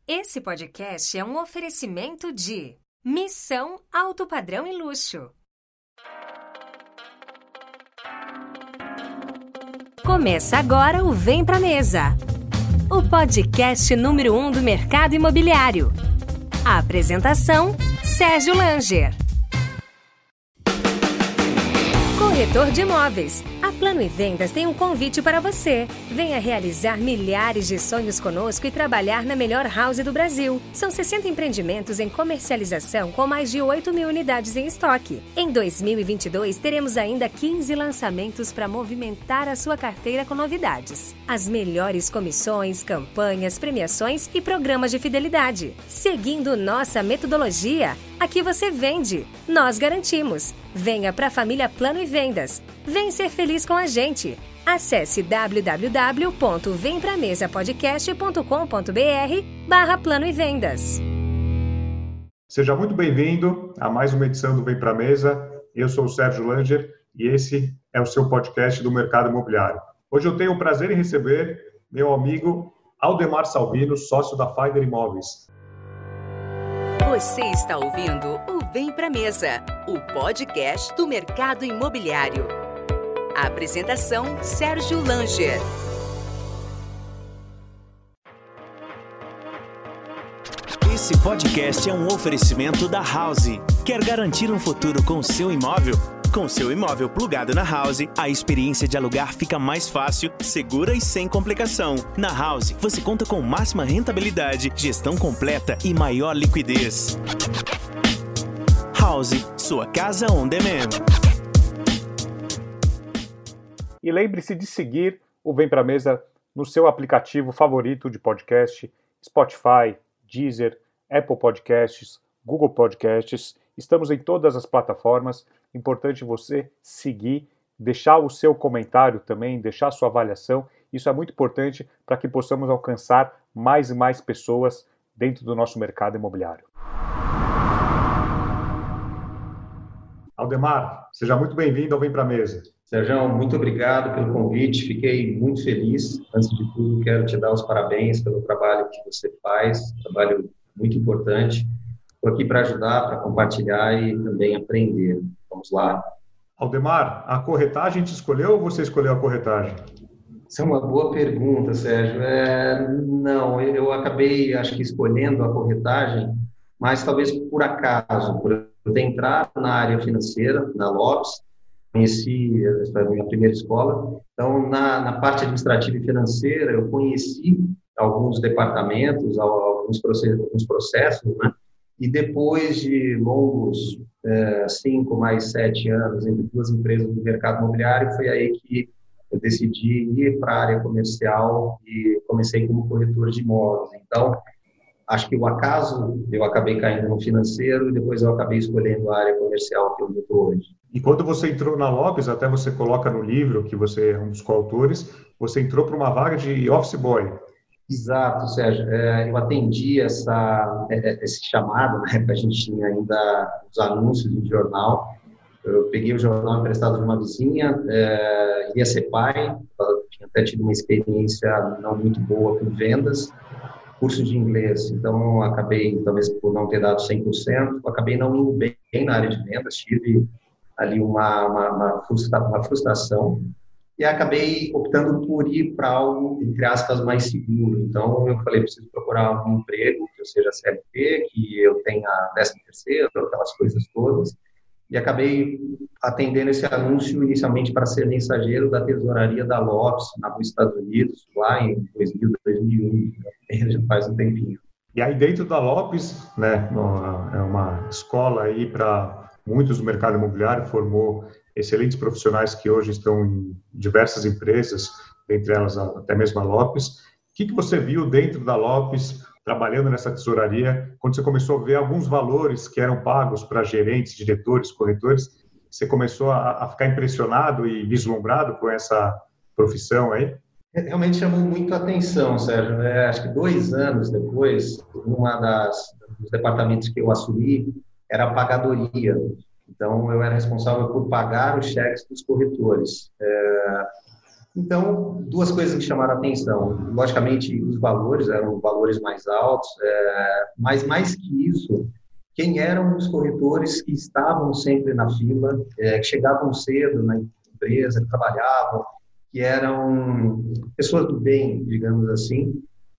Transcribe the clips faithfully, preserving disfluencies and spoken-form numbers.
Esse podcast é um oferecimento de Missão Alto Padrão e Luxo. Começa agora o Vem Pra Mesa, o podcast número um do mercado imobiliário. A apresentação, Sérgio Langer. Corretor de imóveis. A Plano e Vendas tem um convite para você. Venha realizar milhares de sonhos conosco e trabalhar na melhor house do Brasil. São sessenta empreendimentos em comercialização com mais de oito mil unidades em estoque. Em dois mil e vinte e dois, teremos ainda quinze lançamentos para movimentar a sua carteira com novidades. As melhores comissões, campanhas, premiações e programas de fidelidade. Seguindo nossa metodologia, aqui você vende, nós garantimos. Venha para a família Plano e Vendas. Vem ser feliz com a gente. Acesse w w w ponto vem pra mesa podcast ponto com ponto b r barra Plano e Vendas. Seja muito bem-vindo a mais uma edição do Vem Pra Mesa. Eu sou o Sérgio Langer e esse é o seu podcast do mercado imobiliário. Hoje eu tenho o prazer em receber meu amigo Aldemar Salvino, sócio da Finder Imóveis. Você está ouvindo o Vem Pra Mesa, o podcast do mercado imobiliário. A apresentação, Sérgio Langer. Esse podcast é um oferecimento da House. Quer garantir um futuro com o seu imóvel? Com seu imóvel plugado na House, a experiência de alugar fica mais fácil, segura e sem complicação. Na House, você conta com máxima rentabilidade, gestão completa e maior liquidez. House, sua casa on demand. E lembre-se de seguir o Vem Pra Mesa no seu aplicativo favorito de podcast, Spotify, Deezer, Apple Podcasts, Google Podcasts. Estamos em todas as plataformas. Importante você seguir, deixar o seu comentário também, deixar a sua avaliação. Isso é muito importante para que possamos alcançar mais e mais pessoas dentro do nosso mercado imobiliário. Aldemar, seja muito bem-vindo ao Vem Pra Mesa. Sérgio, muito obrigado pelo convite, fiquei muito feliz. Antes de tudo, quero te dar os parabéns pelo trabalho que você faz, trabalho muito importante. Estou aqui para ajudar, para compartilhar e também aprender. Vamos lá. Aldemar, a corretagem te escolheu ou você escolheu a corretagem? Essa é uma boa pergunta, Sérgio. É, não, eu acabei, acho que, escolhendo a corretagem, mas talvez por acaso, por eu ter entrado na área financeira, na Lopes, conheci, essa foi a minha primeira escola, então, na, na parte administrativa e financeira, eu conheci alguns departamentos, alguns processos, alguns processos, né? E depois de longos é, cinco mais sete anos entre duas empresas do mercado imobiliário, foi aí que eu decidi ir para a área comercial e comecei como corretor de imóveis. Então, acho que o acaso, eu acabei caindo no financeiro e depois eu acabei escolhendo a área comercial que eu estou hoje. E quando você entrou na Lopes, até você coloca no livro que você é um dos coautores, você entrou para uma vaga de office boy. Exato, Sérgio. É, eu atendi essa, esse chamado, né, que a gente tinha ainda os anúncios de jornal. Eu peguei o jornal emprestado de uma vizinha, é, ia ser pai, tinha até tido uma experiência não muito boa com vendas, curso de inglês, então acabei, talvez por não ter dado cem por cento, acabei não indo bem na área de vendas, tive ali uma, uma, uma, frustra, uma frustração, e acabei optando por ir para algo, entre aspas, mais seguro. Então, eu falei, preciso procurar um emprego, que eu seja C L T, que eu tenha décimo terceiro, aquelas coisas todas. E acabei atendendo esse anúncio inicialmente para ser mensageiro da tesouraria da Lopes, nos Estados Unidos, lá em dois mil, dois mil e um, já faz um tempinho. E aí dentro da Lopes, né, é uma escola aí para muitos do mercado imobiliário, formou excelentes profissionais que hoje estão em diversas empresas, entre elas até mesmo a Lopes. O que, que você viu dentro da Lopes, trabalhando nessa tesouraria, quando você começou a ver alguns valores que eram pagos para gerentes, diretores, corretores, você começou a, a ficar impressionado e vislumbrado com essa profissão aí? Realmente chamou muito a atenção, Sérgio. É, acho que dois anos depois, uma das dos departamentos que eu assumi era a pagadoria. Então, eu era responsável por pagar os cheques dos corretores. É, Então, duas coisas me chamaram a atenção. Logicamente, os valores eram valores mais altos, é, mas mais que isso, quem eram os corretores que estavam sempre na fila, é, que chegavam cedo na empresa, que trabalhavam, que eram pessoas do bem, digamos assim,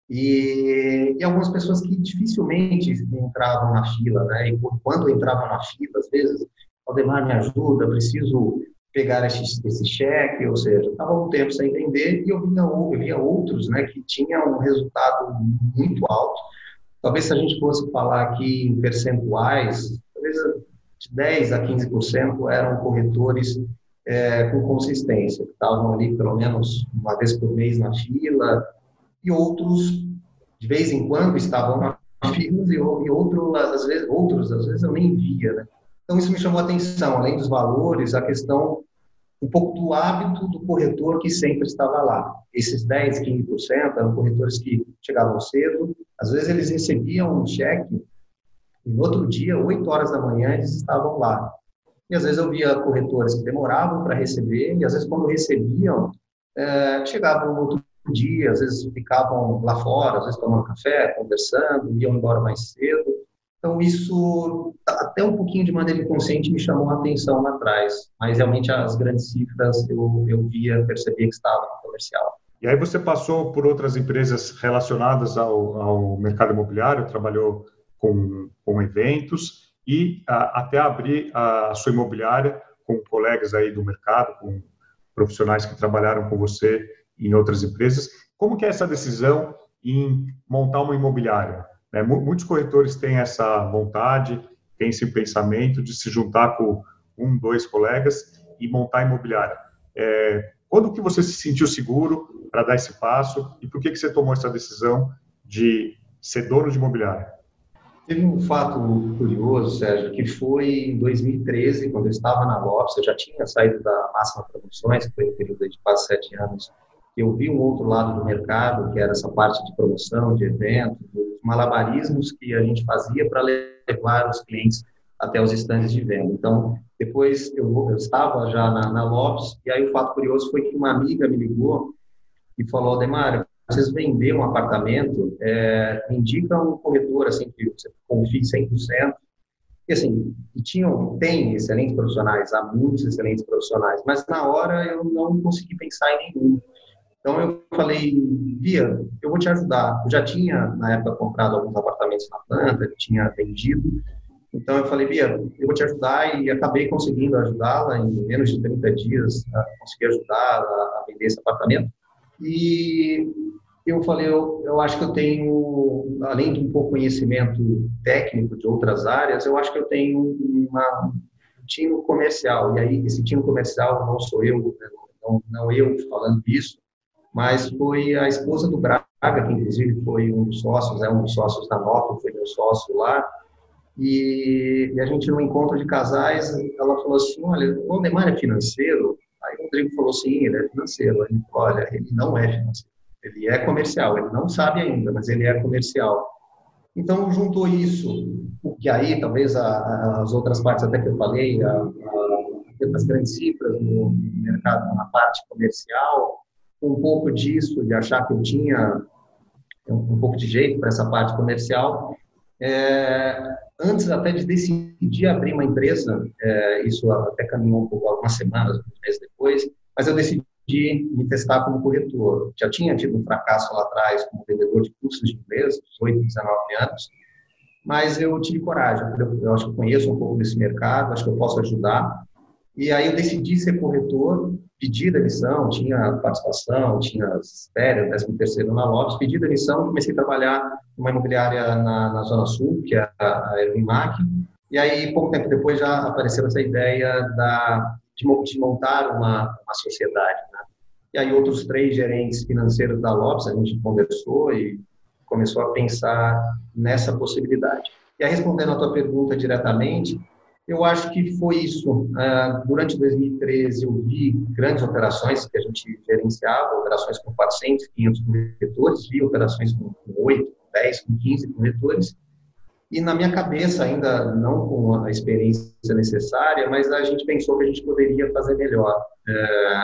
e, e algumas pessoas que dificilmente entravam na fila, né? E quando entravam na fila, às vezes, Aldemar, me ajuda, preciso pegar esse, esse cheque, ou seja, estava um tempo sem vender e eu via, eu via outros, né, que tinham um resultado muito alto. Talvez se a gente fosse falar aqui em percentuais, talvez de dez a quinze por cento eram corretores é, com consistência, que estavam ali pelo menos uma vez por mês na fila, e outros, de vez em quando, estavam na fila, e, e outro, às vezes, outros, às vezes, eu nem via, né? Então, isso me chamou a atenção, além dos valores, a questão um pouco do hábito do corretor que sempre estava lá. Esses dez, quinze por cento eram corretores que chegavam cedo, às vezes eles recebiam um cheque e no outro dia, oito horas da manhã, eles estavam lá. E às vezes eu via corretores que demoravam para receber e às vezes quando recebiam, é, chegavam no outro dia, às vezes ficavam lá fora, às vezes tomando café, conversando, iam embora mais cedo. Então, isso, até um pouquinho de maneira inconsciente, me chamou a atenção lá atrás. Mas, realmente, as grandes cifras eu, eu via, percebia que estava no comercial. E aí você passou por outras empresas relacionadas ao, ao mercado imobiliário, trabalhou com, com eventos e a, até abrir a sua imobiliária com colegas aí do mercado, com profissionais que trabalharam com você em outras empresas. Como que é essa decisão em montar uma imobiliária? É, muitos corretores têm essa vontade, têm esse pensamento de se juntar com um, dois colegas e montar a imobiliária. É, quando que você se sentiu seguro para dar esse passo e por que que você tomou essa decisão de ser dono de imobiliária? Teve um fato curioso, Sérgio, que foi em dois mil e treze, quando eu estava na Lopes, eu já tinha saído da Máxima Promoções, que foi um período de quase sete anos. Eu vi um outro lado do mercado, que era essa parte de promoção, de eventos, dos malabarismos que a gente fazia para levar os clientes até os estandes de venda. Então, depois eu, eu estava já na, na Lopes, e aí o fato curioso foi que uma amiga me ligou e falou: Aldemar, vocês vender um apartamento, é, indica um corretor assim, que você confie cem por cento. E assim, e tinham, tem excelentes profissionais, há muitos excelentes profissionais, mas na hora eu não consegui pensar em nenhum. Então, eu falei: Bia, eu vou te ajudar. Eu já tinha, na época, comprado alguns apartamentos na planta, tinha vendido. Então, eu falei: Bia, eu vou te ajudar, e acabei conseguindo ajudá-la em menos de trinta dias, a conseguir ajudar a vender esse apartamento. E eu falei, eu, eu acho que eu tenho, além de um pouco conhecimento técnico de outras áreas, eu acho que eu tenho uma, um time comercial. E aí, esse time comercial não sou eu, não, não eu falando isso, mas foi a esposa do Braga, que inclusive foi um dos sócios, é um dos sócios da Nota, foi meu sócio lá, e, e a gente, no encontro de casais, ela falou assim: olha, o Aldemar é financeiro? Aí o Rodrigo falou: sim, ele é financeiro. Ele falou: olha, ele não é financeiro, ele é comercial, ele não sabe ainda, mas ele é comercial. Então, juntou isso, porque aí, talvez, a, a, as outras partes até que eu falei, a, a, as grandes cifras no mercado, na parte comercial, um pouco disso, de achar que eu tinha um, um pouco de jeito para essa parte comercial. É, antes até de decidir abrir uma empresa, é, isso até caminhou um pouco, algumas semanas, alguns meses depois, mas eu decidi me testar como corretor. Já tinha tido um fracasso lá atrás como vendedor de cursos de inglês, dezoito, dezenove anos, mas eu tive coragem. Eu, eu acho que eu conheço um pouco desse mercado, acho que eu posso ajudar. E aí eu decidi ser corretor, pedi demissão, tinha participação, tinha férias, décimo terceiro na Lopes, pedi demissão, comecei a trabalhar numa imobiliária na, na Zona Sul, que é a, a Erwimac, e aí, pouco tempo depois, já apareceu essa ideia da, de, de montar uma, uma sociedade, né? E aí outros três gerentes financeiros da Lopes, a gente conversou e começou a pensar nessa possibilidade. E aí, respondendo a tua pergunta diretamente, eu acho que foi isso. Uh, durante dois mil e treze, eu vi grandes operações que a gente gerenciava, operações com quatrocentos, quinhentos corretores, vi operações com oito, dez, com quinze corretores, e na minha cabeça, ainda não com a experiência necessária, mas a gente pensou que a gente poderia fazer melhor. Uh,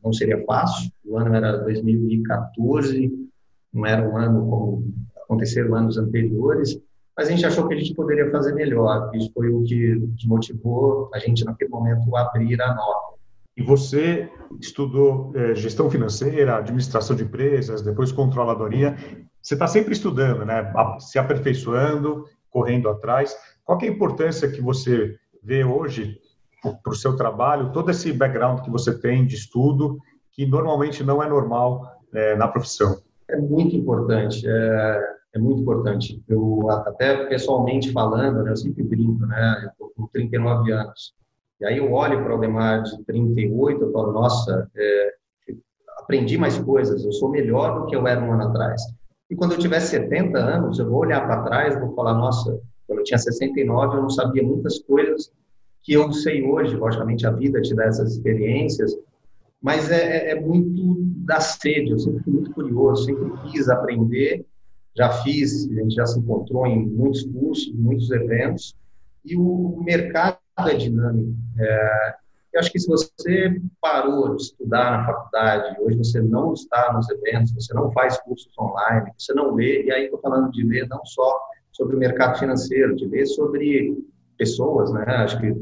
não seria fácil. O ano era dois mil e quatorze, não era um ano como aconteceram anos anteriores, mas a gente achou que a gente poderia fazer melhor. Isso foi o que, que motivou a gente, naquele momento, a abrir a nota. E você estudou é, gestão financeira, administração de empresas, depois controladoria. Você está sempre estudando, né? Se aperfeiçoando, correndo atrás. Qual que é a importância que você vê hoje para o seu trabalho, todo esse background que você tem de estudo, que normalmente não é normal é, na profissão? É muito importante, é, é muito importante. Eu, até pessoalmente falando, né, eu sempre brinco, né? Eu estou com trinta e nove anos. E aí eu olho para o Aldemar de trinta e oito e falo, nossa, é, aprendi mais coisas, eu sou melhor do que eu era um ano atrás. E quando eu tiver setenta anos, eu vou olhar para trás e vou falar, nossa, quando eu tinha sessenta e nove, eu não sabia muitas coisas que eu sei hoje. Logicamente, a vida te dá essas experiências, mas é, é muito da sede. Eu sempre fui muito curioso, sempre quis aprender, já fiz, a gente já se encontrou em muitos cursos, muitos eventos, e o mercado é dinâmico. É, eu acho que se você parou de estudar na faculdade, hoje você não está nos eventos, você não faz cursos online, você não lê, e aí estou falando de ler não só sobre o mercado financeiro, de ler sobre pessoas, né? Acho que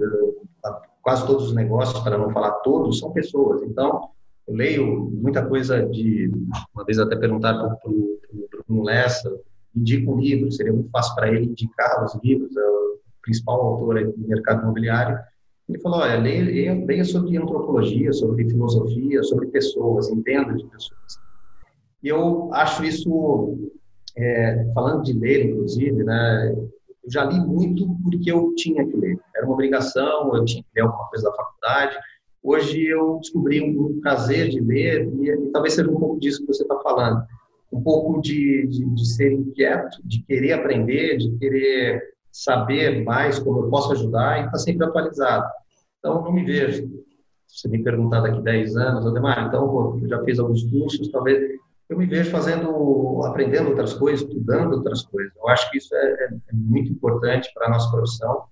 quase todos os negócios, para não falar todos, são pessoas. Então, eu leio muita coisa de... Uma vez até perguntaram para o Bruno Lessa, indica um livro, seria muito fácil para ele indicar os livros, é o principal autor do mercado imobiliário. Ele falou, olha, leia, leia sobre antropologia, sobre filosofia, sobre pessoas, entenda de pessoas. E eu acho isso, é, falando de ler, inclusive, né, eu já li muito porque eu tinha que ler. Era uma obrigação, eu tinha que ler alguma coisa da faculdade. Hoje eu descobri um, um prazer de ler, e, e talvez seja um pouco disso que você está falando. Um pouco de, de, de ser inquieto, de querer aprender, de querer saber mais como eu posso ajudar e estar sempre atualizado. Então, não me vejo. Se você me perguntar daqui a dez anos, Aldemar, então, eu já fiz alguns cursos, talvez eu me vejo fazendo, aprendendo outras coisas, estudando outras coisas. Eu acho que isso é, é, é muito importante para a nossa profissão.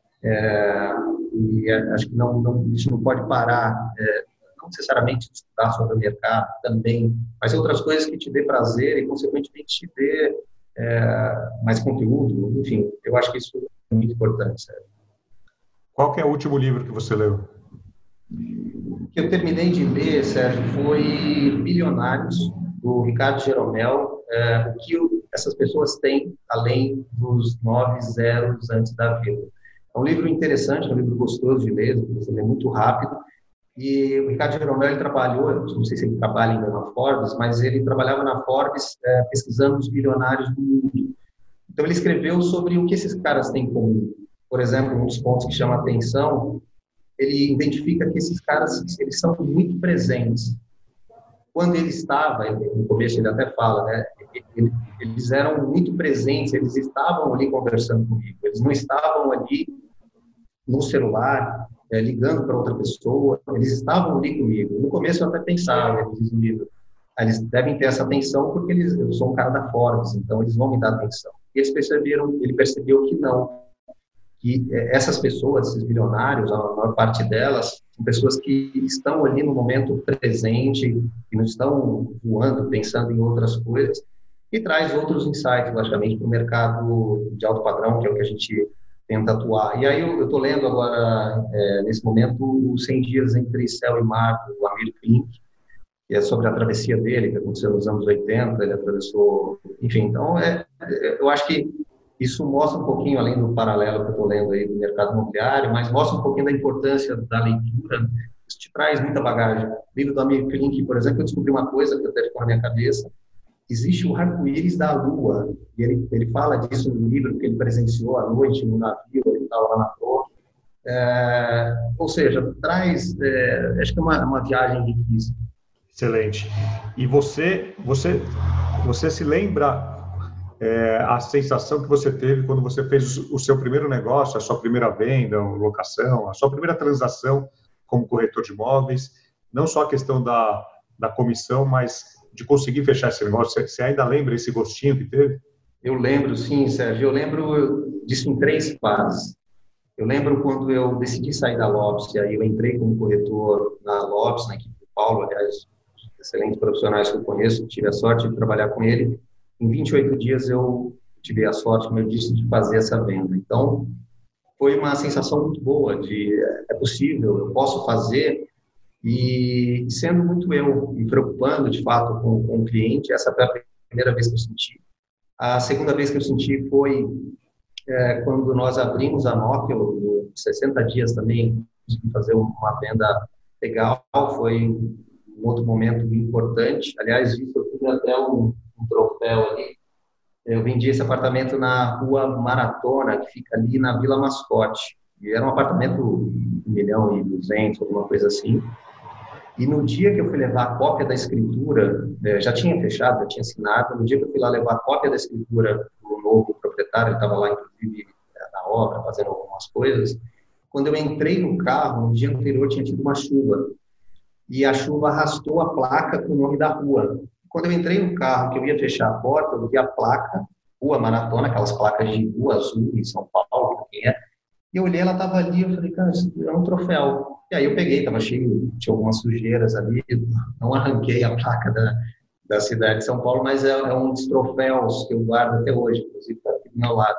É, e é, acho que não, não, isso não pode parar, é, não necessariamente estudar sobre o mercado também, mas outras coisas que te dê prazer e, consequentemente, te dê é, mais conteúdo. Enfim, eu acho que isso é muito importante. Sério. Qual que é o último livro que você leu? O que eu terminei de ler, Sérgio, foi Bilionários, do Ricardo Jeromel. É, o que eu, essas pessoas têm além dos nove zeros antes da vírgula. É um livro interessante, é um livro gostoso de ler, você lê muito rápido. E o Ricardo Jeromel, ele trabalhou, não sei se ele trabalha ainda na Forbes, mas ele trabalhava na Forbes é, pesquisando os bilionários do mundo. Então, ele escreveu sobre o que esses caras têm em comum. Por exemplo, um dos pontos que chama atenção, ele identifica que esses caras, eles são muito presentes. Quando ele estava, no começo ele até fala, né, eles eram muito presentes, eles estavam ali conversando comigo, eles não estavam ali no celular, é, ligando para outra pessoa, eles estavam ali comigo. No começo eu até pensava, ele diz no livro, ah, eles devem ter essa atenção porque eles, eu sou um cara da Forbes, então eles vão me dar atenção. E eles perceberam, ele percebeu que não, que essas pessoas, esses bilionários, a maior parte delas, são pessoas que estão ali no momento presente, que não estão voando, pensando em outras coisas, e traz outros insights, logicamente, para o mercado de alto padrão, que é o que a gente tenta atuar. E aí eu estou lendo agora, é, nesse momento, os cem dias entre céu e mar, do Amir Klink, que é sobre a travessia dele, que aconteceu nos anos oitenta, ele atravessou... Enfim, então, é, eu acho que isso mostra um pouquinho, além do paralelo que eu estou lendo aí do mercado imobiliário, mas mostra um pouquinho da importância da leitura. Isso te traz muita bagagem. O livro do Amir Klink, por exemplo, eu descobri uma coisa que até ficou na minha cabeça. Existe o arco-íris da Lua. E ele, ele fala disso no livro que ele presenciou à noite no navio, ele estava lá na proa. É, ou seja, traz, é, acho que é uma, uma viagem riquíssima. Excelente. E você, você, você se lembra... É, a sensação que você teve quando você fez o seu primeiro negócio, a sua primeira venda, locação, a sua primeira transação como corretor de imóveis, não só a questão da, da comissão, mas de conseguir fechar esse negócio. Você, você ainda lembra esse gostinho que teve? Eu lembro, sim, Sérgio. Eu lembro disso em três fases. Eu lembro quando eu decidi sair da Lopes, e aí eu entrei como corretor na Lopes, na equipe do Paulo, aliás, excelentes profissionais que eu conheço, tive a sorte de trabalhar com ele. Em vinte e oito dias eu tive a sorte, como eu disse, de fazer essa venda. Então, foi uma sensação muito boa de é possível, eu posso fazer, e sendo muito eu, me preocupando de fato com, com o cliente. Essa foi a primeira vez que eu senti. A segunda vez que eu senti foi é, quando nós abrimos a Nokia, em sessenta dias também, consegui fazer uma venda legal, foi um outro momento importante. Aliás, isso eu tive até um, um troféu ali. Eu vendi esse apartamento na Rua Maratona, que fica ali na Vila Mascote. E era um apartamento um milhão e duzentos, alguma coisa assim. E no dia que eu fui levar a cópia da escritura, já tinha fechado, já tinha assinado. No dia que eu fui lá levar a cópia da escritura do novo proprietário, ele estava lá, inclusive, na obra, fazendo algumas coisas. Quando eu entrei no carro, no dia anterior tinha tido uma chuva. E a chuva arrastou a placa com o nome da rua. Quando eu entrei no carro, que eu ia fechar a porta, eu vi a placa, Rua Maratona, aquelas placas de rua azul em São Paulo, quem é. E eu olhei, ela estava ali, eu falei, cara, isso é um troféu. E aí eu peguei, estava cheio, tinha algumas sujeiras ali, não arranquei a placa da, da cidade de São Paulo, mas é, é um dos troféus que eu guardo até hoje, inclusive está aqui do meu lado.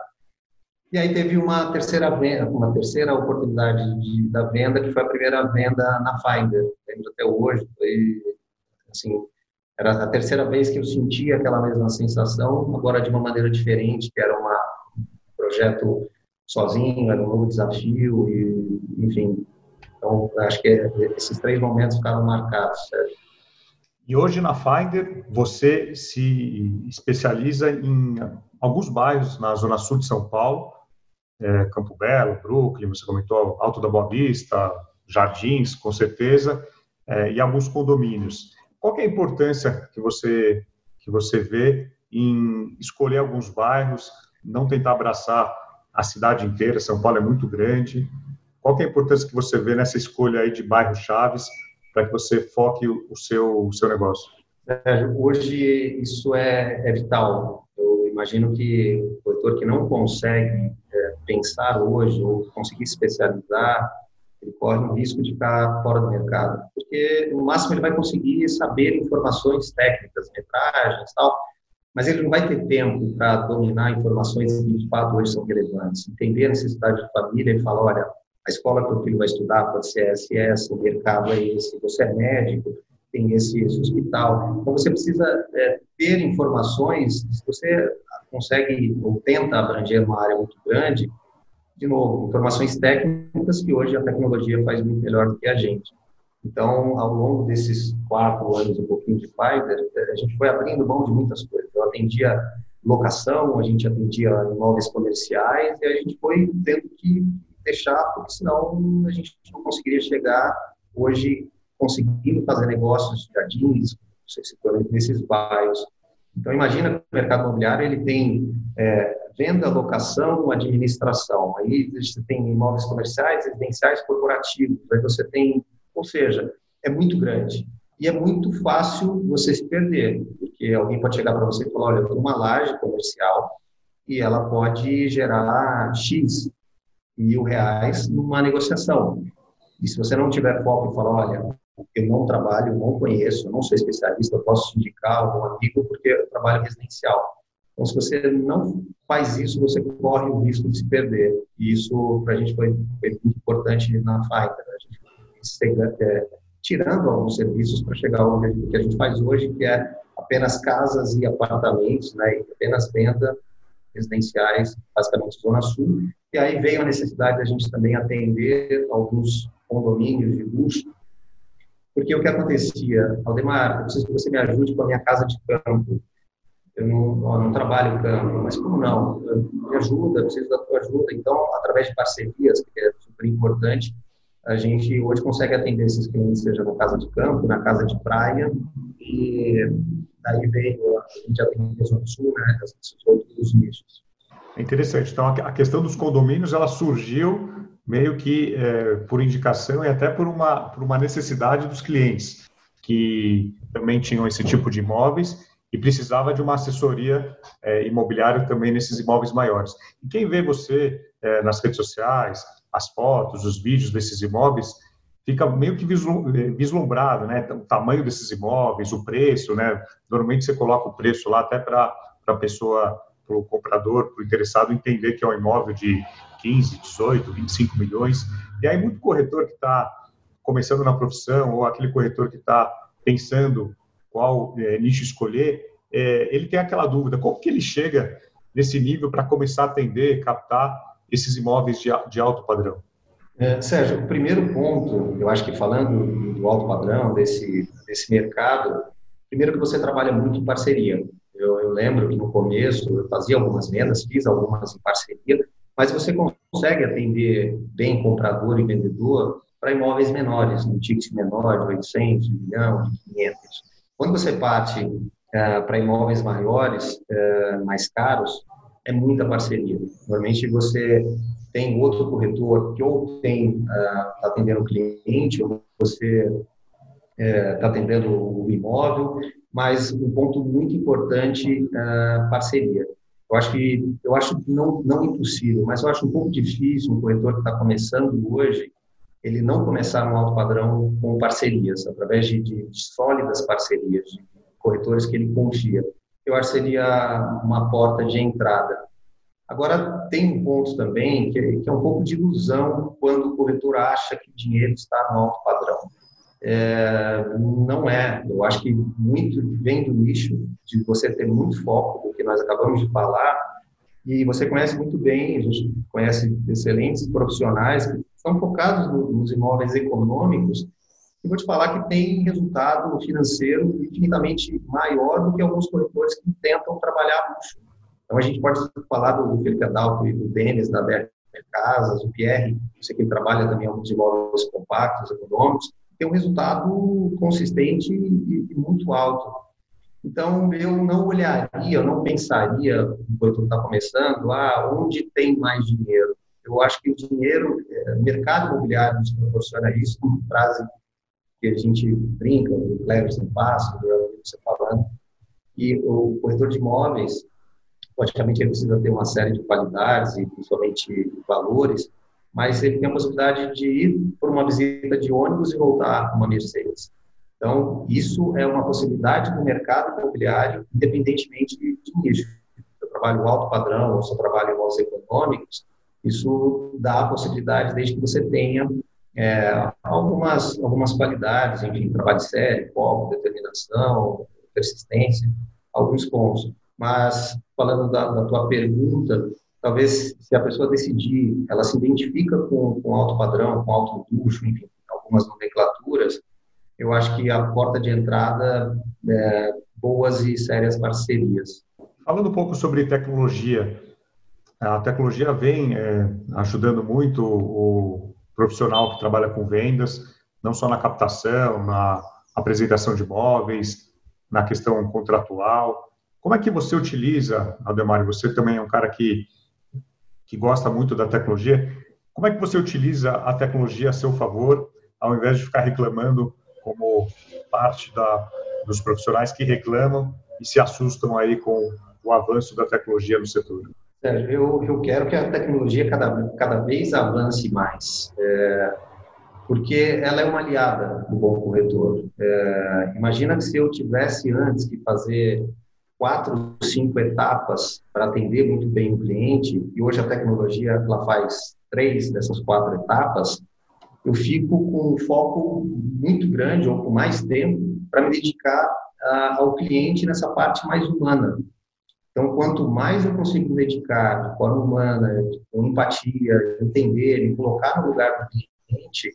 E aí teve uma terceira venda, uma terceira oportunidade de, da venda, que foi a primeira venda na Finder. Lembro até hoje, foi assim, era a terceira vez que eu sentia aquela mesma sensação, agora de uma maneira diferente, que era uma, um projeto sozinho, era um novo desafio, e, enfim. Então, acho que esses três momentos ficaram marcados, Sérgio. E hoje na Finder, você se especializa em alguns bairros na Zona Sul de São Paulo, é, Campo Belo, Brooklyn, você comentou Alto da Boa Vista, Jardins, com certeza, é, e alguns condomínios. Qual que é a importância que você, que você vê em escolher alguns bairros, não tentar abraçar a cidade inteira? São Paulo é muito grande. Qual que é a importância que você vê nessa escolha aí de bairros chaves para que você foque o seu, o seu negócio? Sérgio, hoje isso é, é vital. Eu imagino que o corretor que não consegue é, pensar hoje ou conseguir se especializar, ele corre o risco de ficar fora do mercado, porque no máximo ele vai conseguir saber informações técnicas, metragens e tal, mas ele não vai ter tempo para dominar informações que de fato hoje são relevantes, entender a necessidade da família e falar, olha, a escola que o filho vai estudar pode ser essa e essa, o mercado é esse, você é médico, tem esse, esse hospital. Então, você precisa é, ter informações, se você consegue ou tenta abranger uma área muito grande, de novo, informações técnicas que hoje a tecnologia faz muito melhor do que a gente. Então, ao longo desses quatro anos, um pouquinho de Finder, a gente foi abrindo mão de muitas coisas. Eu atendia locação, a gente atendia imóveis comerciais, e a gente foi tendo que deixar, porque senão a gente não conseguiria chegar hoje conseguindo fazer negócios de jardins, nesses bairros. Então, imagina que o mercado imobiliário ele tem é, venda, locação, administração. Aí você tem imóveis comerciais, residenciais, corporativos. Aí você tem, ou seja, é muito grande. E é muito fácil você se perder, porque alguém pode chegar para você e falar, olha, eu tenho uma laje comercial e ela pode gerar X mil reais numa negociação. E se você não tiver foco e falar, olha, eu não trabalho, não conheço, eu não sou especialista, eu posso indicar algum amigo porque eu trabalho residencial. Então, se você não faz isso, você corre o risco de se perder. E isso, para a gente, foi, foi muito importante na Finder. A gente chega, é, tirando alguns serviços para chegar ao objetivo que a gente faz hoje, que é apenas casas e apartamentos, né, e apenas venda residenciais, basicamente Zona Sul. E aí veio a necessidade da gente também atender alguns condomínios de luxo, porque o que acontecia, Aldemar, eu preciso que você me ajude com a minha casa de campo. Eu não, eu não trabalho em campo, mas como não? Me ajuda, eu preciso da tua ajuda. Então, através de parcerias, que é super importante, a gente hoje consegue atender esses clientes, seja na casa de campo, na casa de praia, e daí veio a gente atender a Zona Sul, né, esses outros nichos. É interessante. Então, a questão dos condomínios, ela surgiu meio que é, por indicação e até por uma, por uma necessidade dos clientes, que também tinham esse tipo de imóveis e precisava de uma assessoria é, imobiliária também nesses imóveis maiores. E quem vê você é, nas redes sociais, as fotos, os vídeos desses imóveis, fica meio que vislumbrado, né? O tamanho desses imóveis, o preço, né? Normalmente você coloca o preço lá até para a pessoa, para o comprador, para o interessado entender que é um imóvel de quinze, dezoito, vinte e cinco milhões. E aí muito corretor que está começando na profissão ou aquele corretor que está pensando qual é, nicho escolher, é, ele tem aquela dúvida, como que ele chega nesse nível para começar a atender, captar esses imóveis de, de alto padrão? É, Sérgio, o primeiro ponto, eu acho que falando do alto padrão, desse, desse mercado, primeiro que você trabalha muito em parceria. Eu, eu lembro que no começo eu fazia algumas vendas, fiz algumas em parceria, mas você consegue atender bem comprador e vendedor para imóveis menores, um ticket menor de oitocentos, um milhão, de quinhentos. Quando você parte uh, para imóveis maiores, uh, mais caros, é muita parceria. Normalmente você tem outro corretor que ou tem está uh, atendendo o cliente, ou você está uh, atendendo o imóvel, mas um ponto muito importante, uh, parceria. Eu acho que eu acho não não impossível, mas eu acho um pouco difícil um corretor que está começando hoje ele não começar no alto padrão com parcerias, através de, de sólidas parcerias, de corretores que ele confia. Eu acho que seria uma porta de entrada. Agora, tem um ponto também que é, que é um pouco de ilusão quando o corretor acha que o dinheiro está no alto padrão. É, não é. Eu acho que muito vem do nicho de você ter muito foco, do que nós acabamos de falar, e você conhece muito bem, a gente conhece excelentes profissionais que estão focados nos imóveis econômicos, e vou te falar que tem resultado financeiro infinitamente maior do que alguns corretores que tentam trabalhar luxo. Então, a gente pode falar do Felipe Adalto e do Denis, da Berta Casas, o Pierre, você que trabalha também em alguns imóveis compactos, econômicos, tem um resultado consistente e, e muito alto. Então, eu não olharia, eu não pensaria, enquanto está começando, ah, onde tem mais dinheiro. Eu acho que o dinheiro, o mercado imobiliário nos proporciona isso, uma frase que a gente brinca, o Cleverson Passo, você falando, e o corretor de imóveis, logicamente, ele precisa ter uma série de qualidades e principalmente valores, mas ele tem a possibilidade de ir por uma visita de ônibus e voltar com uma Mercedes. Então, isso é uma possibilidade do mercado imobiliário, independentemente de, de nicho. Se eu trabalho alto padrão ou se eu trabalho em imóveis econômicos, isso dá a possibilidade, desde que você tenha é, algumas, algumas qualidades, enfim, trabalho sério, foco, determinação, persistência, alguns pontos. Mas, falando da, da tua pergunta, talvez se a pessoa decidir, ela se identifica com, com alto padrão, com alto luxo, enfim, algumas nomenclaturas, eu acho que a porta de entrada é boas e sérias parcerias. Falando um pouco sobre tecnologia, a tecnologia vem é, ajudando muito o profissional que trabalha com vendas, não só na captação, na apresentação de imóveis, na questão contratual. Como é que você utiliza, Ademar, você também é um cara que, que gosta muito da tecnologia, como é que você utiliza a tecnologia a seu favor, ao invés de ficar reclamando como parte da, dos profissionais que reclamam e se assustam aí com o avanço da tecnologia no setor? Eu, eu quero que a tecnologia cada, cada vez avance mais, é, porque ela é uma aliada do bom corretor. É, imagina que se eu tivesse antes que fazer quatro, cinco etapas para atender muito bem o cliente, e hoje a tecnologia ela faz três dessas quatro etapas, eu fico com um foco muito grande, ou com mais tempo, para me dedicar a, ao cliente nessa parte mais humana. Então, quanto mais eu consigo me dedicar de forma humana, com empatia, entender, me colocar no lugar do cliente,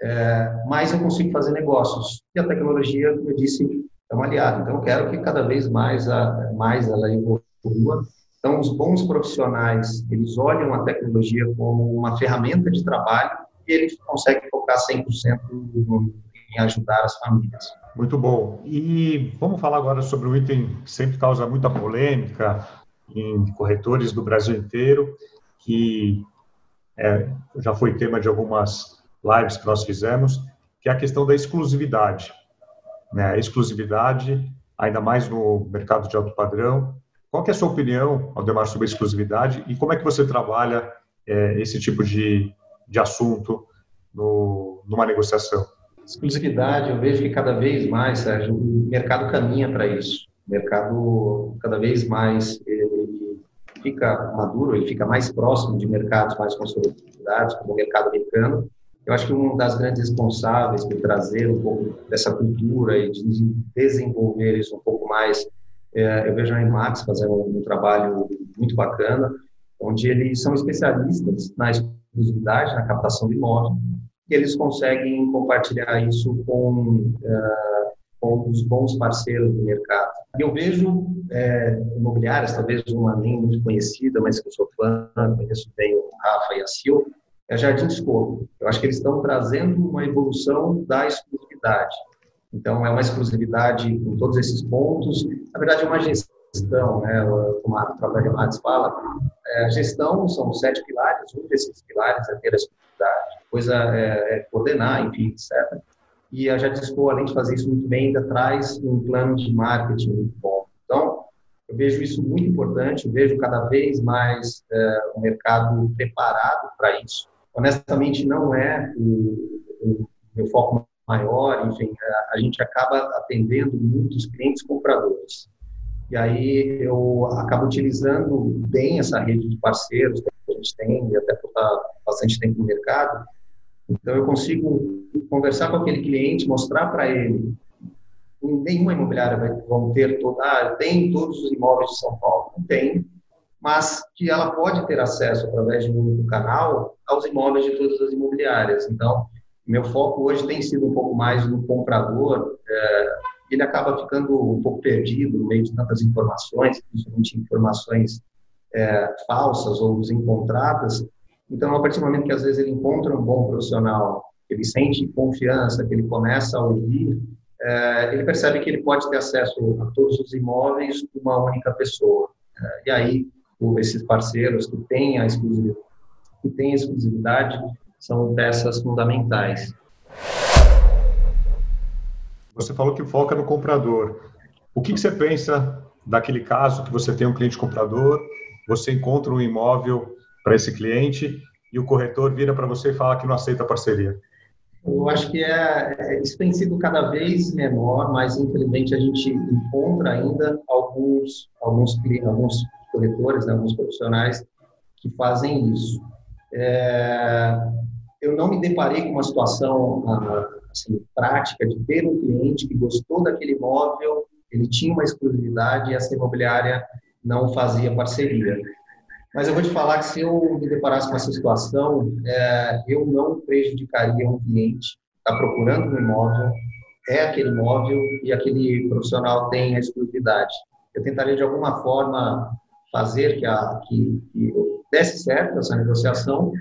é, mais eu consigo fazer negócios. E a tecnologia, como eu disse, é uma aliada. Então, eu quero que cada vez mais, a, mais ela evolua. Então, os bons profissionais, eles olham a tecnologia como uma ferramenta de trabalho e eles conseguem focar cem por cento em ajudar as famílias. Muito bom. E vamos falar agora sobre um item que sempre causa muita polêmica em corretores do Brasil inteiro, que é, já foi tema de algumas lives que nós fizemos, que é a questão da exclusividade. Né? A exclusividade, ainda mais no mercado de alto padrão. Qual que é a sua opinião, Ademar, sobre a exclusividade e como é que você trabalha é, esse tipo de, de assunto no, numa negociação? Exclusividade, eu vejo que cada vez mais, Sérgio, o mercado caminha para isso. O mercado, cada vez mais, ele fica maduro, ele fica mais próximo de mercados mais consolidados, como o mercado americano. Eu acho que uma das grandes responsáveis por trazer um pouco dessa cultura e de desenvolver isso um pouco mais, é, eu vejo a IMAX fazendo um, um trabalho muito bacana, onde eles são especialistas na exclusividade, na captação de imóvel, e eles conseguem compartilhar isso com, uh, com os bons parceiros do mercado. Eu vejo é, imobiliárias, talvez uma nem muito conhecida, mas que eu sou fã, conheço bem o Rafa e a Sil, é a Jardim Discovery. Eu acho que eles estão trazendo uma evolução da exclusividade. Então, é uma exclusividade com todos esses pontos. Na verdade, é uma gestão, né? Como a própria Max fala, é, a gestão são sete pilares, um desses pilares é ter a exclusividade, depois é, é coordenar, enfim, etcétera. E a Jardim Discovery, além de fazer isso muito bem, ainda traz um plano de marketing muito bom. Então, eu vejo isso muito importante, eu vejo cada vez mais é, o mercado preparado para isso. Honestamente, não é o, o meu foco maior, enfim, a, a gente acaba atendendo muitos clientes compradores. E aí eu acabo utilizando bem essa rede de parceiros que a gente tem, e até por estar bastante tempo no mercado. Então, eu consigo conversar com aquele cliente, mostrar para ele, nenhuma imobiliária vai vão ter toda, ah, tem todos os imóveis de São Paulo, não tem, mas que ela pode ter acesso, através de um único canal, aos imóveis de todas as imobiliárias. Então, meu foco hoje tem sido um pouco mais no comprador, é, ele acaba ficando um pouco perdido no meio de tantas informações, principalmente informações é, falsas ou desencontradas. Então, a partir do momento que, às vezes, ele encontra um bom profissional, ele sente confiança, que ele começa a ouvir, é, ele percebe que ele pode ter acesso a todos os imóveis de uma única pessoa. É, e aí, esses parceiros que têm a exclusividade, que têm a exclusividade são peças fundamentais. Você falou que foca no comprador. O que, que você pensa daquele caso que você tem um cliente comprador, você encontra um imóvel para esse cliente e o corretor vira para você e fala que não aceita a parceria? Eu acho que é, isso tem sido cada vez menor, mas infelizmente a gente encontra ainda alguns, alguns, alguns corretores, né, alguns profissionais que fazem isso. É, eu não me deparei com uma situação assim, prática de ter um cliente que gostou daquele imóvel, ele tinha uma exclusividade e essa imobiliária não fazia parceria. Mas eu vou te falar que se eu me deparasse com essa situação, é, eu não prejudicaria um cliente que está procurando um imóvel, é aquele imóvel e aquele profissional tem a exclusividade. Eu tentaria, de alguma forma, fazer que, a, que, que desse certo essa negociação,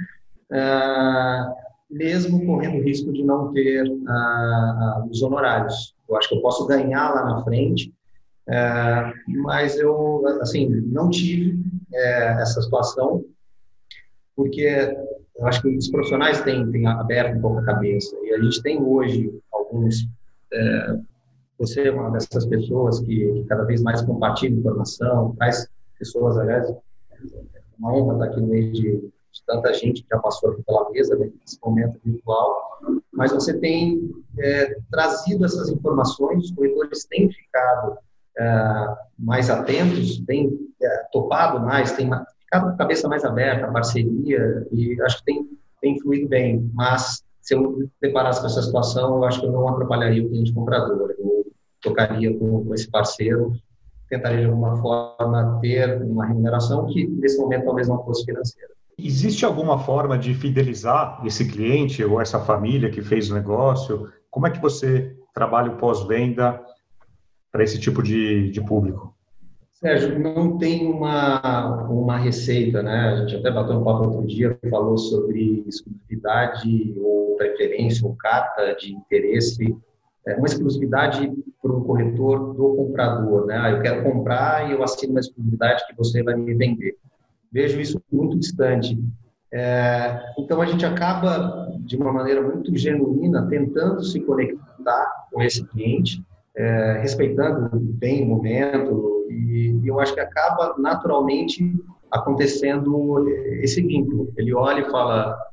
é, mesmo correndo o risco de não ter a, os honorários. Eu acho que eu posso ganhar lá na frente, é, mas eu, assim, não tive é, essa situação, porque eu acho que os profissionais têm, têm aberto um pouco a cabeça, e a gente tem hoje alguns, é, você é uma dessas pessoas que, que cada vez mais compartilha informação, traz pessoas, aliás, uma honra estar aqui no meio de, de tanta gente que já passou aqui pela mesa, né, nesse momento virtual, mas você tem é, trazido essas informações, os corretores têm ficado é, mais atentos, têm é, topado mais, têm ficado com a cabeça mais aberta, a parceria, e acho que tem, tem fluído bem, mas se eu me deparasse com essa situação, eu acho que eu não atrapalharia o cliente comprador, eu tocaria com, com esse parceiro, tentaria de alguma forma ter uma remuneração que nesse momento talvez não fosse financeira. Existe alguma forma de fidelizar esse cliente ou essa família que fez o negócio? Como é que você trabalha o pós-venda para esse tipo de, de público? Sérgio, não tem uma, uma receita, né? A gente até bateu um papo outro dia, falou sobre exclusividade ou preferência ou carta de interesse. É uma exclusividade para um corretor do comprador, né? Ah, eu quero comprar e eu assino uma exclusividade que você vai me vender. Vejo isso muito distante. É, então, a gente acaba, de uma maneira muito genuína, tentando se conectar com esse cliente, é, respeitando bem o momento, e, e eu acho que acaba naturalmente acontecendo esse vínculo. Ele olha e fala,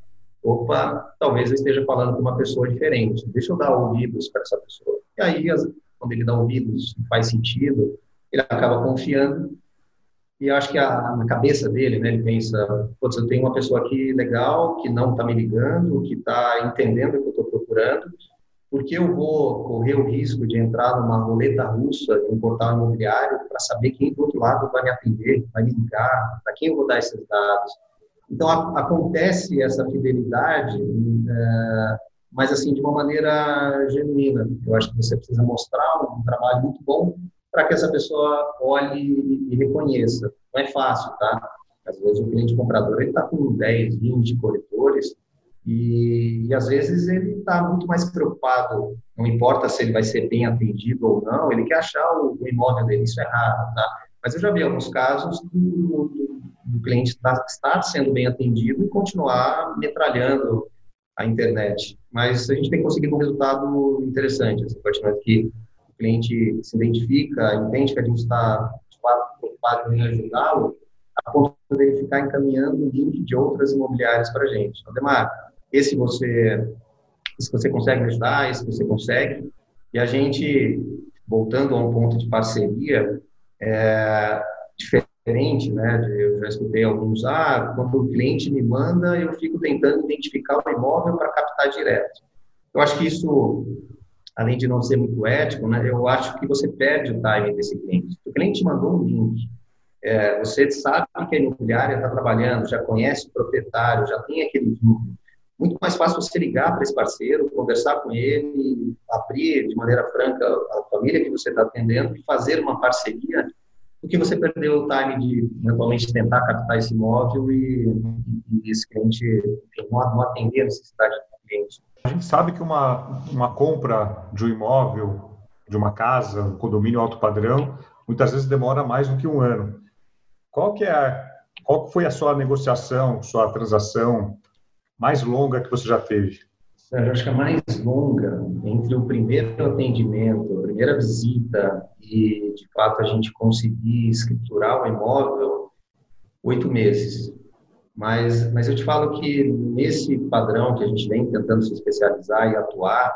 opa, talvez eu esteja falando com uma pessoa diferente, deixa eu dar ouvidos para essa pessoa. E aí, quando ele dá ouvidos, faz sentido, ele acaba confiando. E eu acho que a, na cabeça dele, né, ele pensa, putz, eu tenho uma pessoa aqui legal, que não está me ligando, que está entendendo o que eu estou procurando, porque eu vou correr o risco de entrar numa roleta russa de um portal imobiliário para saber quem do outro lado vai me atender, vai me ligar, para quem eu vou dar esses dados. Então, a, acontece essa fidelidade, é, mas assim, de uma maneira genuína. Eu acho que você precisa mostrar um, um trabalho muito bom para que essa pessoa olhe e, e reconheça. Não é fácil, tá? Às vezes o cliente comprador está com dez, vinte corretores e, e às vezes ele está muito mais preocupado, não importa se ele vai ser bem atendido ou não, ele quer achar o, o imóvel dele, isso é raro, tá? Mas eu já vi alguns casos do, do, do cliente estar, estar sendo bem atendido e continuar metralhando a internet. Mas a gente tem conseguido um resultado interessante, assim, a partir do momento que o cliente se identifica, entende que a gente está preocupado em ajudá-lo, a ponto de ele ficar encaminhando o link de outras imobiliárias para a gente. Então, Ademar, esse você, esse você consegue me ajudar, esse você consegue. E a gente, voltando a um ponto de parceria, é diferente, né? Eu já escutei alguns, ah, quando o cliente me manda, eu fico tentando identificar o imóvel para captar direto. Eu acho que isso, além de não ser muito ético, né, eu acho que você perde o time desse cliente. O cliente mandou um link, é, você sabe que a imobiliária está trabalhando, já conhece o proprietário, já tem aquele vínculo. Muito mais fácil você ligar para esse parceiro, conversar com ele, abrir de maneira franca a família que você está atendendo e fazer uma parceria, do que você perdeu o time de, eventualmente, tentar captar esse imóvel e, e esse cliente, enfim, não atender a necessidade do cliente. A gente sabe que uma, uma compra de um imóvel, de uma casa, um condomínio alto padrão, muitas vezes demora mais do que um ano. Qual que é a, qual foi a sua negociação, sua transação mais longa que você já teve? Eu acho que a mais longa, entre o primeiro atendimento, a primeira visita e, de fato, a gente conseguir escriturar o imóvel, oito meses. Mas, mas eu te falo que nesse padrão que a gente vem tentando se especializar e atuar,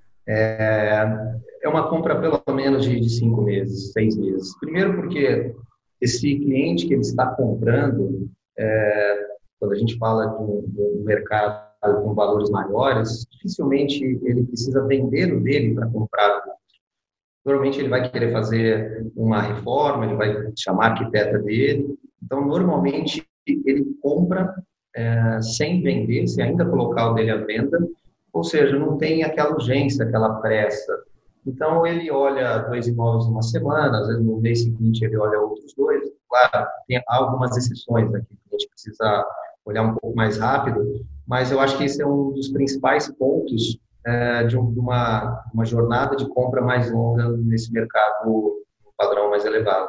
é, é uma compra pelo menos de, de cinco meses, seis meses. Primeiro porque esse cliente que ele está comprando, é, quando a gente fala de um, de um mercado com valores maiores, dificilmente ele precisa vender o dele para comprar o outro. Normalmente ele vai querer fazer uma reforma, ele vai chamar a arquiteta dele. Então, normalmente, ele compra é, sem vender, sem ainda colocar o dele à venda, ou seja, não tem aquela urgência, aquela pressa. Então, ele olha dois imóveis numa semana, às vezes no mês seguinte ele olha outros dois. Claro, tem algumas exceções aqui, que a gente precisa olhar um pouco mais rápido, mas eu acho que esse é um dos principais pontos é, de, um, de uma, uma jornada de compra mais longa nesse mercado, um padrão mais elevado.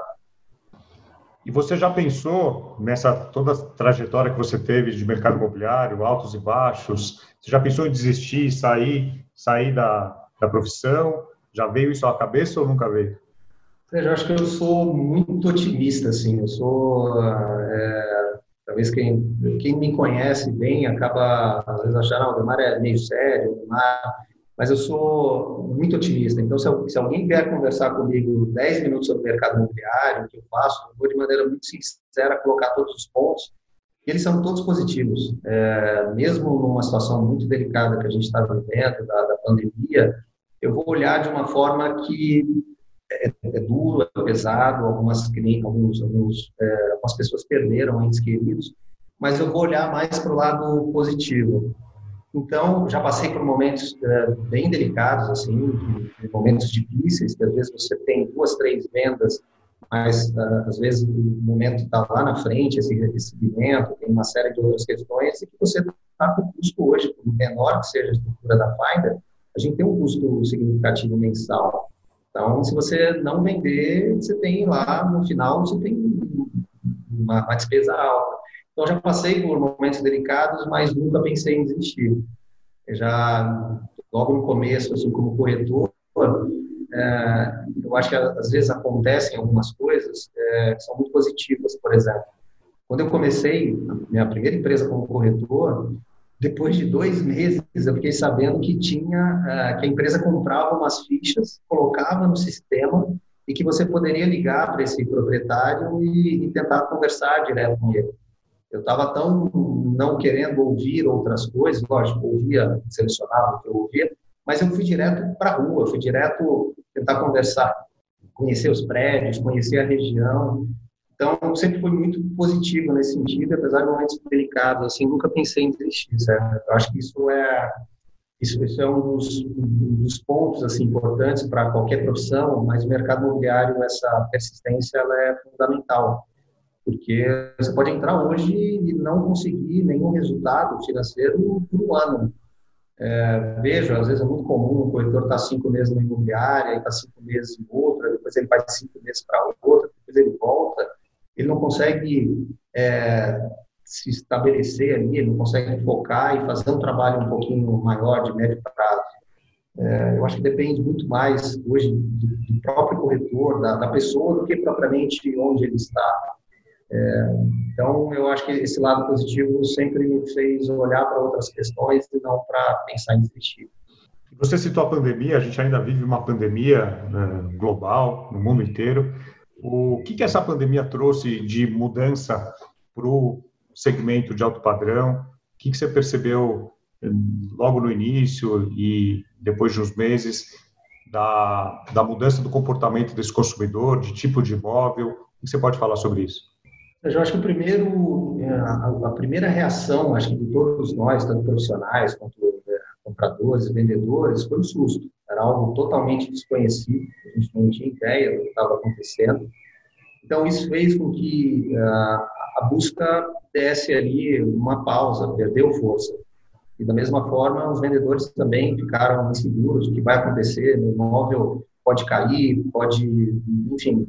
E você já pensou, nessa toda a trajetória que você teve de mercado imobiliário, altos e baixos, você já pensou em desistir, sair, sair da, da profissão? Já veio isso à cabeça ou nunca veio? Eu acho que eu sou muito otimista, assim, eu sou... É, talvez quem, quem me conhece bem acaba, às vezes, achando, ah, o Ademar é meio sério, Ademar... mas eu sou muito otimista. Então, se, se alguém vier conversar comigo dez minutos sobre o mercado imobiliário, o que eu faço, eu vou, de maneira muito sincera, colocar todos os pontos, e eles são todos positivos. É, mesmo numa situação muito delicada que a gente está vivendo, da, da pandemia, eu vou olhar de uma forma que é, é duro, é pesado, algumas, alguns, alguns, é, algumas pessoas perderam entes queridos, mas eu vou olhar mais para o lado positivo. Então, já passei por momentos uh, bem delicados, assim, momentos difíceis, que às vezes você tem duas, três vendas, mas uh, às vezes o momento está lá na frente, esse recebimento, tem uma série de outras questões, e que você está com custo hoje, por menor que seja a estrutura da Finder, a gente tem um custo significativo mensal. Então, se você não vender, você tem lá, no final, você tem uma, uma despesa alta. Então, já passei por momentos delicados, mas nunca pensei em desistir. Eu já, logo no começo, assim, como corretor, é, eu acho que às vezes acontecem algumas coisas é, que são muito positivas. Por exemplo, quando eu comecei a minha primeira empresa como corretor, depois de dois meses, eu fiquei sabendo que tinha, que a empresa comprava umas fichas, colocava no sistema e que você poderia ligar para esse proprietário e, e tentar conversar direto com ele. Eu estava tão não querendo ouvir outras coisas, lógico, ouvia, selecionava o que eu ouvia, mas eu fui direto para a rua, fui direto tentar conversar, conhecer os prédios, conhecer a região. Então, sempre fui muito positivo nesse sentido, apesar de momentos delicados, assim, nunca pensei em desistir, certo? Eu acho que isso é, isso, isso é um, dos, um dos pontos, assim, importantes para qualquer profissão, mas o mercado imobiliário, essa persistência, ela é fundamental, porque você pode entrar hoje e não conseguir nenhum resultado financeiro por um ano. É, vejo, às vezes é muito comum, o corretor está cinco meses na imobiliária, está cinco meses em outra, depois ele vai cinco meses para outra, depois ele volta. Ele não consegue é, se estabelecer ali, ele não consegue focar e fazer um trabalho um pouquinho maior, de médio prazo. É, eu acho que depende muito mais, hoje, do, do próprio corretor, da, da pessoa, do que propriamente onde ele está. É, então, eu acho que esse lado positivo sempre me fez olhar para outras questões e não para pensar em desistir. Você citou a pandemia, a gente ainda vive uma pandemia, né, global, no mundo inteiro. O que, que essa pandemia trouxe de mudança para o segmento de alto padrão? O que, que você percebeu logo no início e depois de uns meses da, da mudança do comportamento desse consumidor, de tipo de imóvel? O que você pode falar sobre isso? Eu acho que o primeiro, a, a primeira reação, acho que de todos nós, tanto profissionais quanto é, compradores e vendedores, foi o susto. Era algo totalmente desconhecido, a gente não tinha ideia do que estava acontecendo. Então, isso fez com que uh, a busca desse ali uma pausa, perdeu força. E, da mesma forma, os vendedores também ficaram inseguros do que vai acontecer, o imóvel pode cair, pode, enfim.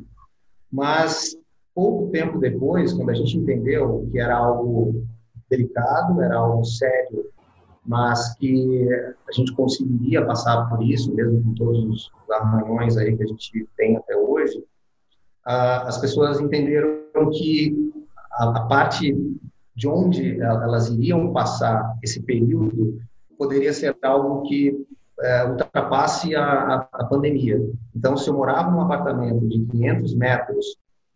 Mas, pouco tempo depois, quando a gente entendeu que era algo delicado, era algo sério, mas que a gente conseguiria passar por isso, mesmo com todos os arranhões aí que a gente tem até hoje, as pessoas entenderam que a parte de onde elas iriam passar esse período poderia ser algo que é, ultrapasse a, a pandemia. Então, se eu morava num apartamento de quinhentos metros,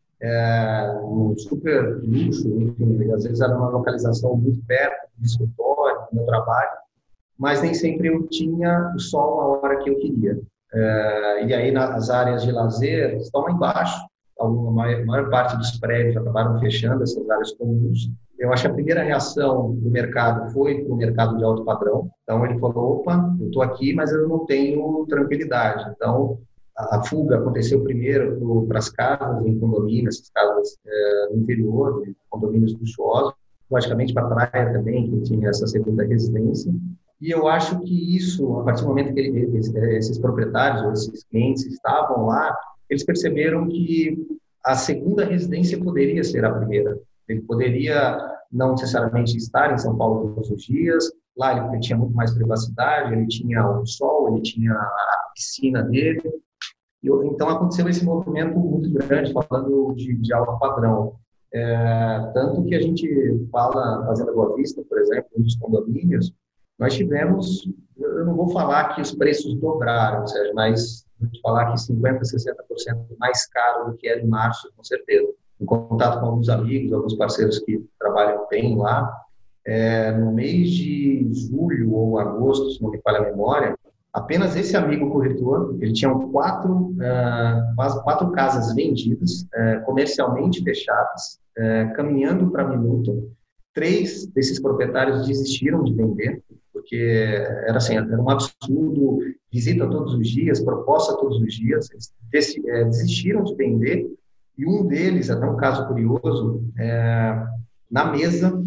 é, um super luxo, enfim, às vezes era uma localização muito perto do escritório, do meu trabalho, mas nem sempre eu tinha o sol a hora que eu queria. É, e aí, nas áreas de lazer, estão lá embaixo. A maior, maior parte dos prédios acabaram fechando essas áreas comuns. Eu acho que a primeira reação do mercado foi para o mercado de alto padrão. Então, ele falou, opa, eu estou aqui, mas eu não tenho tranquilidade. Então, a fuga aconteceu primeiro para as casas em condomínios, essas casas é, no interior, condomínios luxuosos, logicamente para a praia também, que tinha essa segunda residência. E eu acho que isso, a partir do momento que eles, esses proprietários ou esses clientes estavam lá, eles perceberam que a segunda residência poderia ser a primeira. Ele poderia não necessariamente estar em São Paulo todos os dias, lá ele tinha muito mais privacidade, ele tinha o sol, ele tinha a piscina dele. E, então, aconteceu esse movimento muito grande, falando de, de alto padrão. É, tanto que a gente fala, na Fazenda Boa Vista, por exemplo, um dos condomínios, nós tivemos, eu não vou falar que os preços dobraram, ou seja, mas vou te falar que cinquenta por cento, sessenta por cento mais caro do que era em março, com certeza. Em contato com alguns amigos, alguns parceiros que trabalham bem lá, é, no mês de julho ou agosto, se não me falha a memória, apenas esse amigo corretor, ele tinha quatro, uh, quatro casas vendidas, uh, comercialmente fechadas, uh, caminhando para a minuta. Três desses proprietários desistiram de vender, porque era, assim, era um absurdo, visita todos os dias, proposta todos os dias, eles desistiram de vender, e um deles, até um caso curioso, é, na mesa,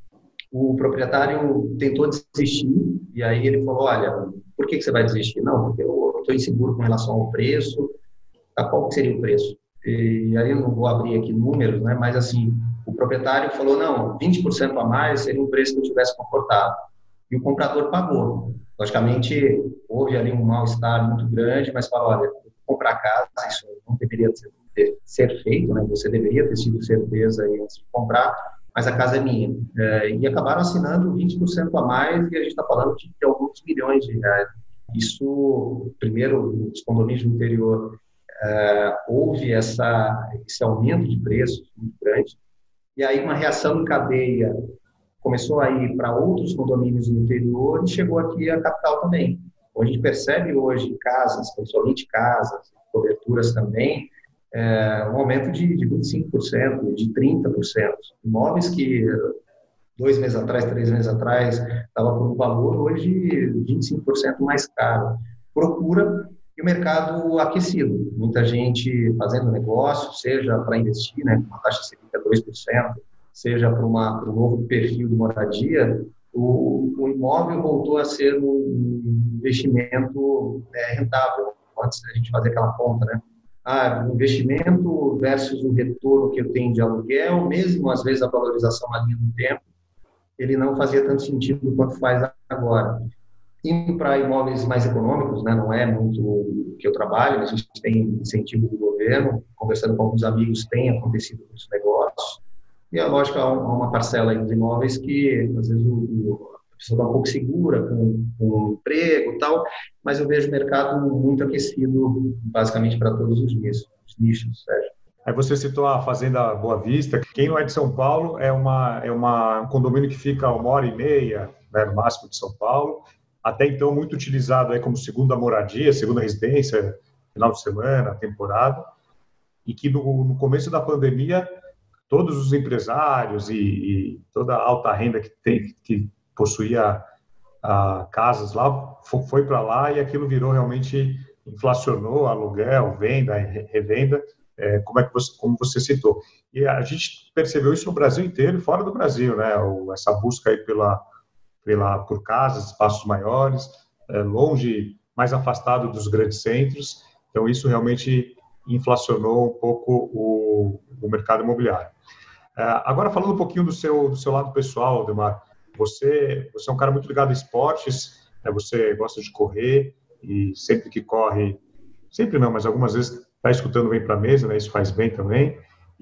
o proprietário tentou desistir, e aí ele falou, olha, por que, que você vai desistir? Não, porque eu estou inseguro com relação ao preço. Tá, qual que seria o preço? E aí eu não vou abrir aqui números, né, mas assim, o proprietário falou, não, vinte por cento a mais seria um preço que eu tivesse confortável. E o comprador pagou. Logicamente, houve ali um mal-estar muito grande, mas falou, olha, comprar casa, isso não deveria ser, ser feito, né? Você deveria ter tido certeza aí antes de comprar, mas a casa é minha. É, e acabaram assinando vinte por cento a mais, e a gente está falando de, de alguns milhões de reais. Isso, primeiro, nos condomínios do interior, é, houve essa, esse aumento de preços muito grande, e aí uma reação em cadeia começou a ir para outros condomínios do interior e chegou aqui à capital também. A gente percebe hoje casas, principalmente casas, coberturas também, é, um aumento de, de vinte e cinco por cento, de trinta por cento. Imóveis que dois meses atrás, três meses atrás, estava por um valor, hoje vinte e cinco por cento mais caro. Procura e o mercado aquecido. Muita gente fazendo negócio, seja para investir, né, com uma taxa Selic a dois por cento, seja para, uma, para um novo perfil de moradia, o, o imóvel voltou a ser um investimento é, rentável. Antes a gente fazer aquela conta, né? Ah, o investimento versus o retorno que eu tenho de aluguel, mesmo às vezes a valorização na linha do tempo, ele não fazia tanto sentido quanto faz agora. Indo para imóveis mais econômicos, né, não é muito o que eu trabalho, a gente tem incentivo do governo, conversando com alguns amigos, tem acontecido com os negócios, e é lógico, há uma parcela aí dos imóveis que, às vezes, o, o, a pessoa está um pouco segura com, com o emprego e tal, mas eu vejo o mercado muito aquecido, basicamente, para todos os nichos, os nichos, Sérgio. Aí você citou a Fazenda Boa Vista. Quem não é de São Paulo, é, uma, é uma, um condomínio que fica a uma hora e meia, né, no máximo, de São Paulo. Até então, muito utilizado aí como segunda moradia, segunda residência, final de semana, temporada. E que no, no começo da pandemia, todos os empresários e, e toda a alta renda que, tem, que possuía a, casas lá, foi, foi para lá e aquilo virou realmente, inflacionou aluguel, venda, revenda, é, como, é que você, como você citou. E a gente percebeu isso no Brasil inteiro e fora do Brasil, né? O, essa busca aí pela, pela, por casas, espaços maiores, é, longe, mais afastado dos grandes centros. Então, isso realmente inflacionou um pouco o, o mercado imobiliário. Agora, falando um pouquinho do seu, do seu lado pessoal, Aldemar, você, você é um cara muito ligado a esportes, né? Você gosta de correr e sempre que corre, sempre não, mas algumas vezes está escutando Vem para a Mesa, né? Isso faz bem também.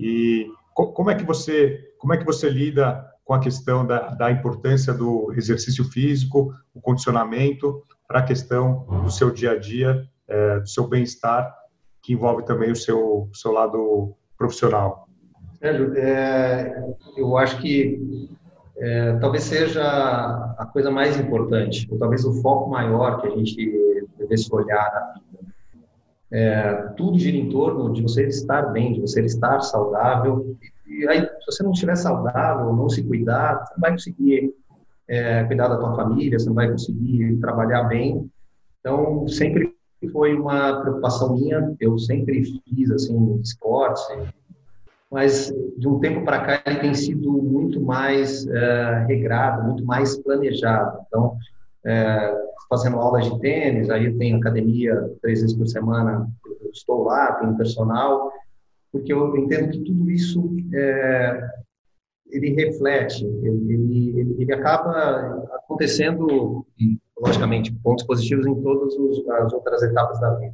E co- como é que você, como é que você lida com a questão da, da importância do exercício físico, o condicionamento para a questão do seu dia a dia, é, do seu bem-estar, que envolve também o seu, o seu lado profissional? Sérgio, é, eu acho que é, talvez seja a coisa mais importante, ou talvez o foco maior que a gente devesse olhar na vida. É, tudo gira em torno de você estar bem, de você estar saudável. E aí, se você não estiver saudável, não se cuidar, você não vai conseguir é, cuidar da tua família, você não vai conseguir trabalhar bem. Então, sempre foi uma preocupação minha. Eu sempre fiz assim esportes, mas de um tempo para cá ele tem sido muito mais é, regrado, muito mais planejado. Então, é, fazendo aulas de tênis, aí eu tenho academia três vezes por semana, eu estou lá, tenho personal, porque eu entendo que tudo isso é, ele reflete, ele, ele, ele acaba acontecendo, e, logicamente, pontos positivos em todas as outras etapas da vida.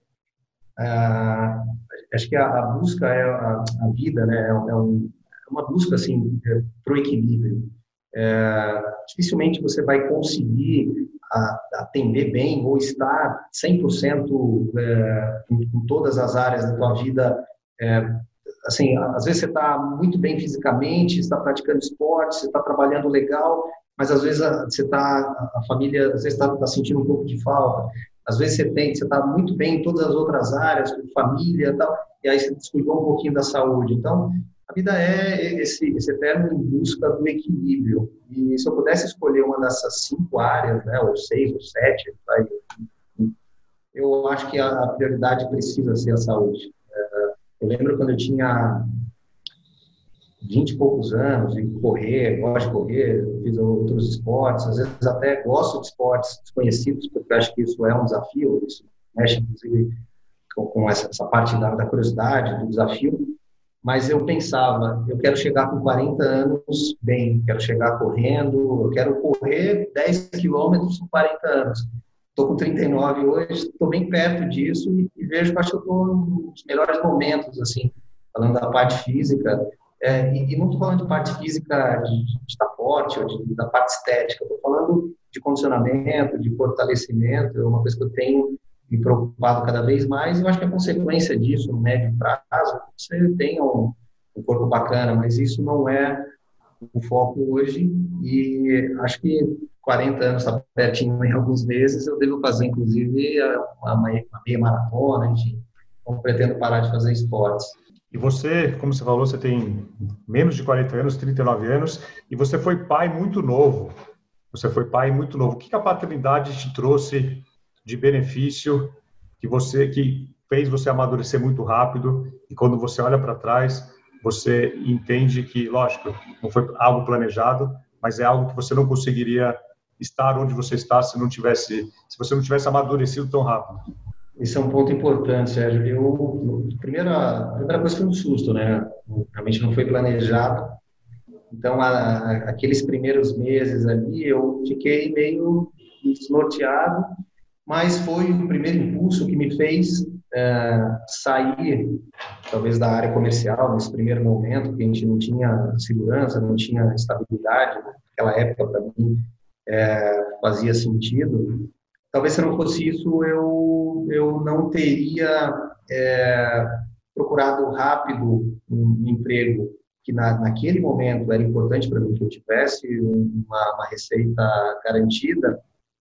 Ah, acho que a, a busca é a, a vida, né? É, um, é uma busca assim é, para o equilíbrio. É, dificilmente você vai conseguir a, atender bem ou estar cem por cento é, em, em todas as áreas da tua vida. É, assim, às vezes você está muito bem fisicamente, está praticando esporte, você está trabalhando legal, mas às vezes a, você está a família às vezes está tá sentindo um pouco de falta. Às vezes você tem, você está muito bem em todas as outras áreas, com família e tal, e aí você descuidou um pouquinho da saúde. Então, a vida é esse, esse eterno em busca do equilíbrio. E se eu pudesse escolher uma dessas cinco áreas, né, ou seis, ou sete, vai, eu acho que a prioridade precisa ser a saúde. Eu lembro quando eu tinha vinte e poucos anos, e correr, gosto de correr, fiz outros esportes, às vezes até gosto de esportes desconhecidos, porque eu acho que isso é um desafio, isso mexe, inclusive, com, com essa, essa parte da, da curiosidade, do desafio, mas eu pensava, eu quero chegar com quarenta anos bem, quero chegar correndo, eu quero correr dez quilômetros com quarenta anos. Estou com trinta e nove hoje, estou bem perto disso e, e vejo que acho que eu estou nos melhores momentos, assim, falando da parte física. É, e, e não estou falando de parte física, de, de estar forte, ou de, da parte estética, estou falando de condicionamento, de fortalecimento, é uma coisa que eu tenho me preocupado cada vez mais, e eu acho que a consequência disso, no médio prazo, você tenha um, um corpo bacana, mas isso não é o foco hoje, e acho que quarenta anos está pertinho em alguns meses, eu devo fazer, inclusive, uma, uma meia maratona, enfim, não pretendo parar de fazer esportes. E você, como você falou, você tem menos de quarenta anos, trinta e nove anos, e você foi pai muito novo. Você foi pai muito novo. O que a paternidade te trouxe de benefício que você que fez você amadurecer muito rápido, e quando você olha para trás, você entende que, lógico, não foi algo planejado, mas é algo que você não conseguiria estar onde você está se não tivesse, se você não tivesse amadurecido tão rápido. Esse é um ponto importante, Sérgio. Eu, a primeira, a primeira coisa foi um susto, né? Realmente não foi planejado. Então, a, a, aqueles primeiros meses ali, eu fiquei meio desnorteado, mas foi o primeiro impulso que me fez é, sair, talvez, da área comercial, nesse primeiro momento, que a gente não tinha segurança, não tinha estabilidade. Naquela época, para mim, é, fazia sentido. Talvez se não fosse isso, eu, eu não teria é, procurado rápido um emprego que na, naquele momento era importante para mim que eu tivesse uma, uma receita garantida,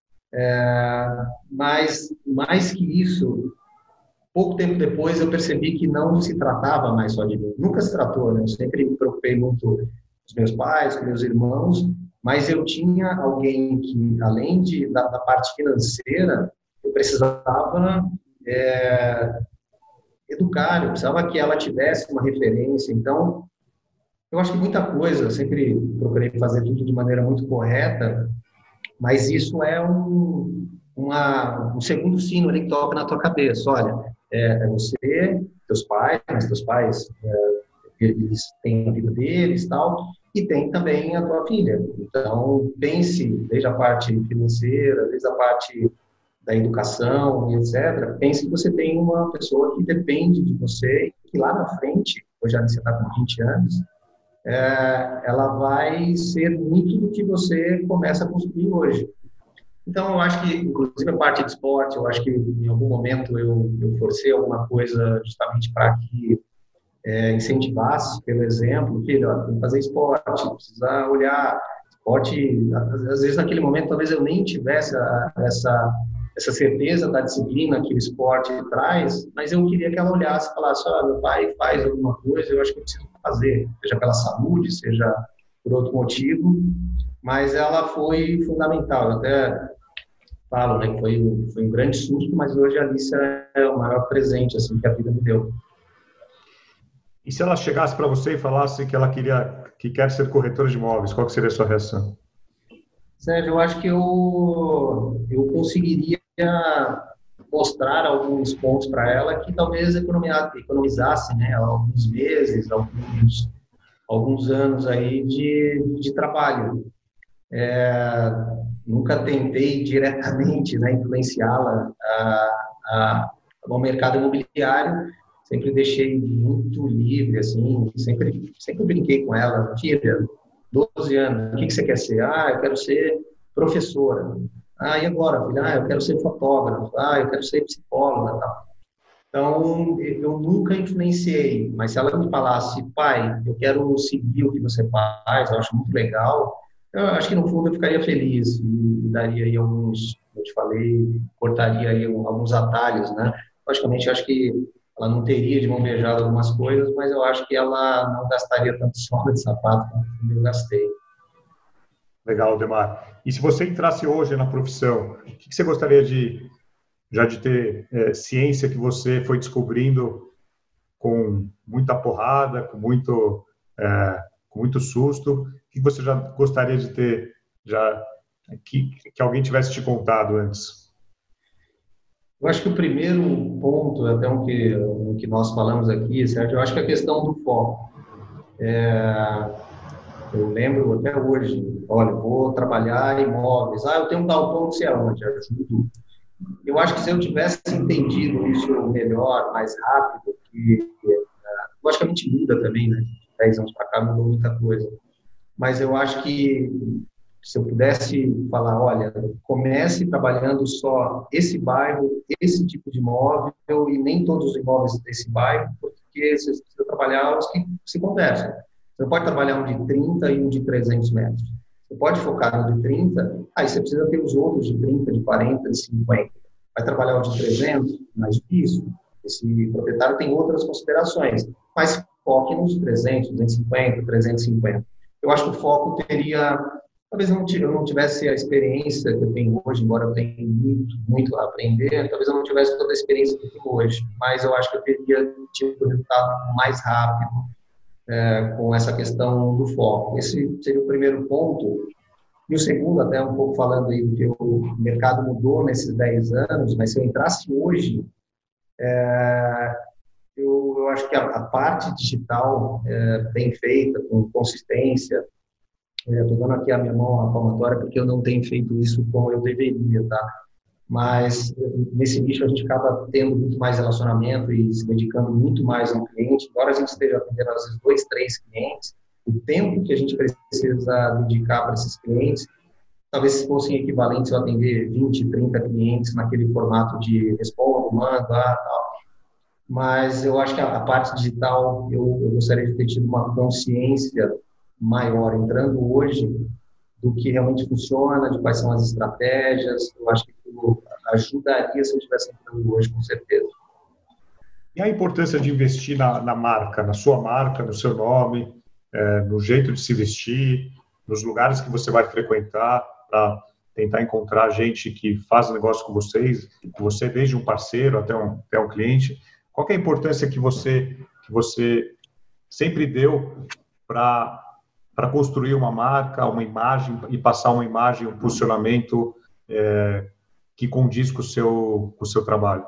é, mas mais que isso, pouco tempo depois eu percebi que não se tratava mais só de mim. Nunca se tratou, né? Eu sempre me preocupei muito com os meus pais, com meus irmãos, mas eu tinha alguém que, além de, da, da parte financeira, eu precisava é, educar, eu precisava que ela tivesse uma referência. Então, eu acho que muita coisa, eu sempre procurei fazer tudo de maneira muito correta, mas isso é um, uma, um segundo sino ali que toca na tua cabeça. Olha, é, é você, teus pais, mas teus pais, é, eles têm a vida deles e tal, e tem também a tua filha. Então, pense, desde a parte financeira, desde a parte da educação e etcétera, pense que você tem uma pessoa que depende de você e que lá na frente, hoje você está com vinte anos, é, ela vai ser muito do que você começa a construir hoje. Então, eu acho que, inclusive, a parte de esporte, eu acho que em algum momento eu, eu forcei alguma coisa justamente para que É, incentivasse, pelo exemplo, filho, ó, tem que fazer esporte, precisa olhar esporte, às vezes naquele momento talvez eu nem tivesse a, essa, essa certeza da disciplina que o esporte traz, mas eu queria que ela olhasse e falasse, ó, meu pai faz alguma coisa, eu acho que eu preciso fazer, seja pela saúde, seja por outro motivo, mas ela foi fundamental. Eu até falo, né, que foi, foi um grande susto, mas hoje a Alicia é o maior presente assim, que a vida me deu. E se ela chegasse para você e falasse que ela queria, que quer ser corretora de imóveis, qual que seria a sua reação? Sérgio, eu acho que eu, eu conseguiria mostrar alguns pontos para ela que talvez economizasse, né, alguns meses, alguns, alguns anos aí de, de trabalho. É, nunca tentei diretamente, né, influenciá-la a, a, ao mercado imobiliário. Sempre deixei muito livre, assim, sempre, sempre brinquei com ela. Filha, doze anos, o que, que você quer ser? Ah, eu quero ser professora. Ah, e agora, filha? Ah, eu quero ser fotógrafo. Ah, eu quero ser psicóloga. Tal. Então, eu nunca influenciei, mas se ela me falasse, pai, eu quero seguir o que você faz, eu acho muito legal, eu acho que no fundo eu ficaria feliz e daria aí alguns, como eu te falei, cortaria aí alguns atalhos, né? Logicamente, eu acho que ela não teria de mão beijada algumas coisas, mas eu acho que ela não gastaria tanto sola de sapato como eu gastei. Legal, Demar. E se você entrasse hoje na profissão, o que você gostaria de, já de ter é, ciência que você foi descobrindo com muita porrada, com muito, é, com muito susto? O que você já gostaria de ter, já, que, que alguém tivesse te contado antes? Eu acho que o primeiro ponto, até o que, o que nós falamos aqui, Sérgio, eu acho que é a questão do foco. É, eu lembro até hoje, olha, vou trabalhar em imóveis, ah, eu tenho um galpão não sei aonde, ajudo. Eu acho que se eu tivesse entendido isso melhor, mais rápido, que é, logicamente muda também, né? dez anos para cá mudou muita coisa. Mas eu acho que se eu pudesse falar, olha, comece trabalhando só esse bairro, esse tipo de imóvel e nem todos os imóveis desse bairro, porque você precisa trabalhar os que se conversam. Você não pode trabalhar um de trinta e um de trezentos metros. Você pode focar no de trinta, aí você precisa ter os outros de trinta, de quarenta, de cinquenta. Vai trabalhar o de trezentos, mais difícil. Esse proprietário tem outras considerações, mas foque nos trezentos, duzentos e cinquenta, trezentos e cinquenta. Eu acho que o foco teria... Talvez eu não tivesse a experiência que eu tenho hoje, embora eu tenha muito, muito a aprender, talvez eu não tivesse toda a experiência que eu tenho hoje, mas eu acho que eu teria tido um resultado mais rápido é, com essa questão do foco. Esse seria o primeiro ponto. E o segundo, até um pouco falando aí do que o mercado mudou nesses dez anos, mas se eu entrasse hoje, é, eu, eu acho que a, a parte digital é, bem feita, com consistência. Estou dando aqui a minha mão à palmatória porque eu não tenho feito isso como eu deveria, tá? Mas nesse nicho a gente acaba tendo muito mais relacionamento e se dedicando muito mais ao cliente. Embora a gente esteja atendendo às vezes dois, três clientes, o tempo que a gente precisa dedicar para esses clientes, talvez fossem equivalentes a atender vinte, trinta clientes naquele formato de respondo, manda, tal. Mas eu acho que a, a parte digital, eu, eu gostaria de ter tido uma consciência maior entrando hoje do que realmente funciona, de quais são as estratégias. Eu acho que aquilo ajudaria se eu estivesse entrando hoje, com certeza. E a importância de investir na, na marca, na sua marca, no seu nome, é, no jeito de se vestir, nos lugares que você vai frequentar, para tentar encontrar gente que faz negócio com vocês, que você desde um parceiro até um, até um cliente. Qual que é a importância que você, que você sempre deu para para construir uma marca, uma imagem e passar uma imagem, um posicionamento é, que condiz com o seu, com o seu trabalho?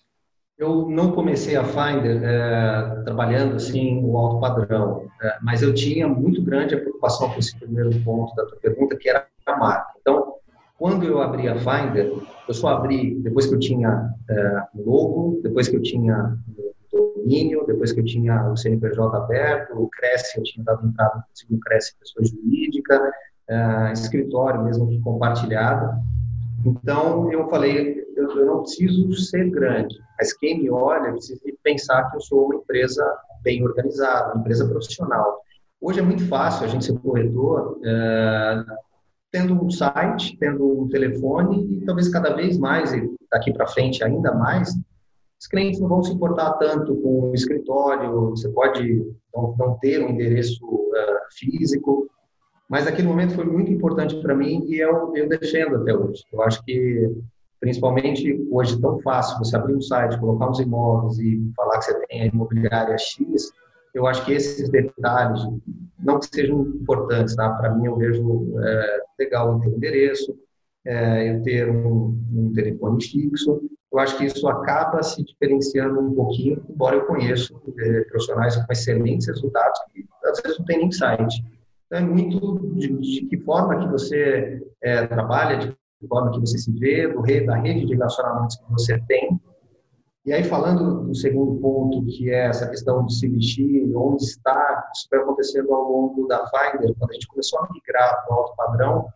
Eu não comecei a Finder é, trabalhando assim o alto padrão, é, mas eu tinha muito grande a preocupação com esse primeiro ponto da tua pergunta, que era a marca. Então, quando eu abri a Finder, eu só abri depois que eu tinha é, logo, depois que eu tinha domínio, depois que eu tinha o C N P J aberto, o Cresce, eu tinha dado entrada no Cresce pessoa jurídica, uh, escritório mesmo que compartilhado. Então, eu falei, eu, eu não preciso ser grande, mas quem me olha precisa pensar que eu sou uma empresa bem organizada, uma empresa profissional. Hoje é muito fácil a gente ser corretor, uh, tendo um site, tendo um telefone e talvez cada vez mais, e daqui para frente ainda mais, os clientes não vão se importar tanto com o escritório, você pode não, não ter um endereço uh, físico, mas naquele momento foi muito importante para mim e eu, eu defendo até hoje. Eu acho que, principalmente hoje, tão fácil você abrir um site, colocar uns imóveis e falar que você tem a imobiliária X, eu acho que esses detalhes, não que sejam importantes, tá? Para mim, eu vejo é, legal ter um endereço, é, eu ter um, um telefone fixo. Eu acho que isso acaba se diferenciando um pouquinho, embora eu conheço é, profissionais com excelentes resultados que às vezes não tem nem site. Então, é muito de, de que forma que você é, trabalha, de que forma que você se vê, do rede, da rede de relacionamentos que você tem. E aí, falando do segundo ponto, que é essa questão de se vestir, onde está, isso vai acontecendo ao longo da Finder, quando a gente começou a migrar para o alto padrão,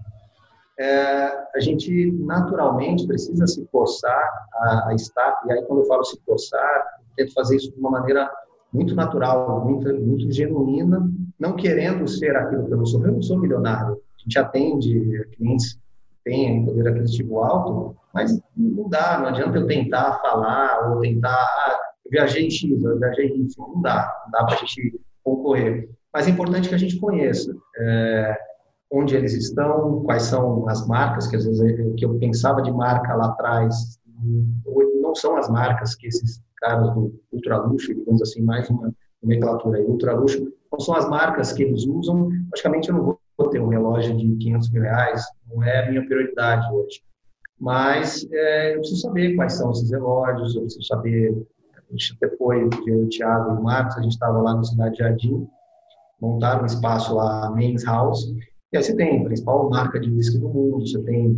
É, a gente naturalmente precisa se forçar a, a estar, e aí quando eu falo se forçar, eu tento fazer isso de uma maneira muito natural, muito, muito genuína, não querendo ser aquilo que eu não sou. Eu não sou milionário, a gente atende clientes que têm poder aquisitivo alto, mas não dá, não adianta eu tentar falar ou tentar, ah, eu viajei em X, eu viajei em Y, não dá, não dá para a gente concorrer. Mas é importante que a gente conheça é, onde eles estão, quais são as marcas, que às vezes o que eu pensava de marca lá atrás, não são as marcas que esses caras do ultraluxo, digamos assim, mais uma nomenclatura aí, ultraluxo, não são as marcas que eles usam. Praticamente eu não vou ter um relógio de quinhentos mil reais, não é a minha prioridade hoje. Mas é, eu preciso saber quais são esses relógios, eu preciso saber, a gente até foi, o Thiago e o Marcos, a gente estava lá no Cidade Jardim, montaram um espaço lá, Men's House. E aí você tem a principal marca de whisky do mundo, você tem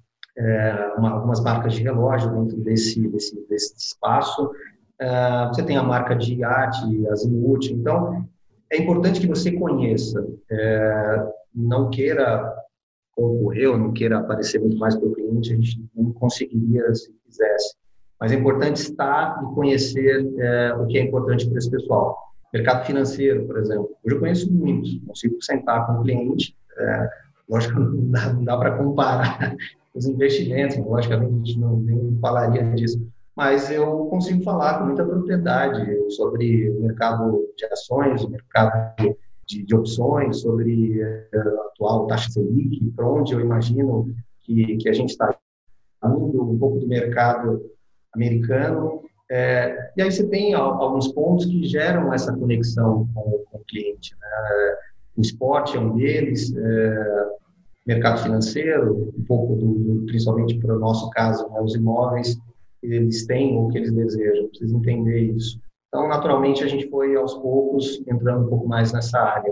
é, uma, algumas marcas de relógio dentro desse, desse, desse espaço, é, você tem a marca de iate, Azimuth. Então, é importante que você conheça, é, não queira concorrer, ou não queira aparecer muito mais para o cliente, a gente não conseguiria se quisesse. Mas é importante estar e conhecer é, o que é importante para esse pessoal. Mercado financeiro, por exemplo, hoje eu conheço muito, consigo sentar com o cliente, é, lógico que não dá, não dá para comparar os investimentos, logicamente a gente não nem falaria disso, mas eu consigo falar com muita propriedade sobre o mercado de ações, o mercado de, de opções, sobre a atual taxa Selic, para onde eu imagino que, que a gente está indo, um pouco do mercado americano. É, e aí você tem alguns pontos que geram essa conexão com, com o cliente, né? O esporte é um deles, é, mercado financeiro, um pouco do, do principalmente para o nosso caso, né, os imóveis, eles têm o que eles desejam, precisa entender isso. Então, naturalmente, a gente foi aos poucos entrando um pouco mais nessa área.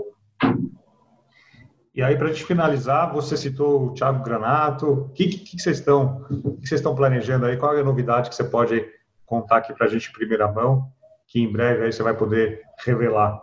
E aí, para a gente finalizar, você citou o Thiago Granato. O que, que, que vocês estão, o que vocês estão planejando aí? Qual é a novidade que você pode contar aqui para a gente em primeira mão, que em breve aí você vai poder revelar?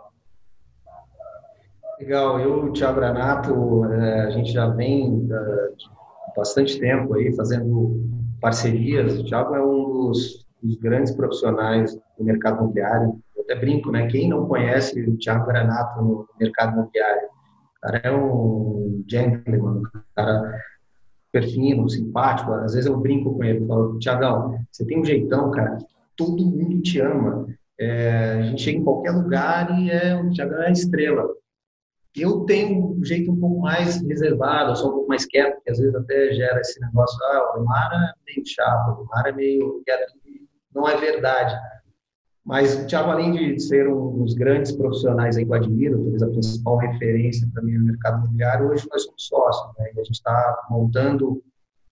Legal. Eu e o Thiago Granato, a gente já vem há bastante tempo aí fazendo parcerias. O Thiago é um dos, dos grandes profissionais do mercado imobiliário. Eu até brinco, né? Quem não conhece o Thiago Granato no mercado imobiliário? O cara é um gentleman, um cara super fino, simpático. Às vezes eu brinco com ele, eu falo, Thiagão, você tem um jeitão, cara, que todo mundo te ama. É, a gente chega em qualquer lugar e é, o Thiagão é a estrela. Eu tenho um jeito um pouco mais reservado, eu sou um pouco mais quieto, porque às vezes até gera esse negócio, ah, o Demar é meio chato, o Demar é meio quieto. Não é verdade. Mas o Thiago, além de ser um dos grandes profissionais aí que eu admiro, talvez a principal referência para mim no mercado imobiliário, hoje nós somos sócios, né? E a gente está montando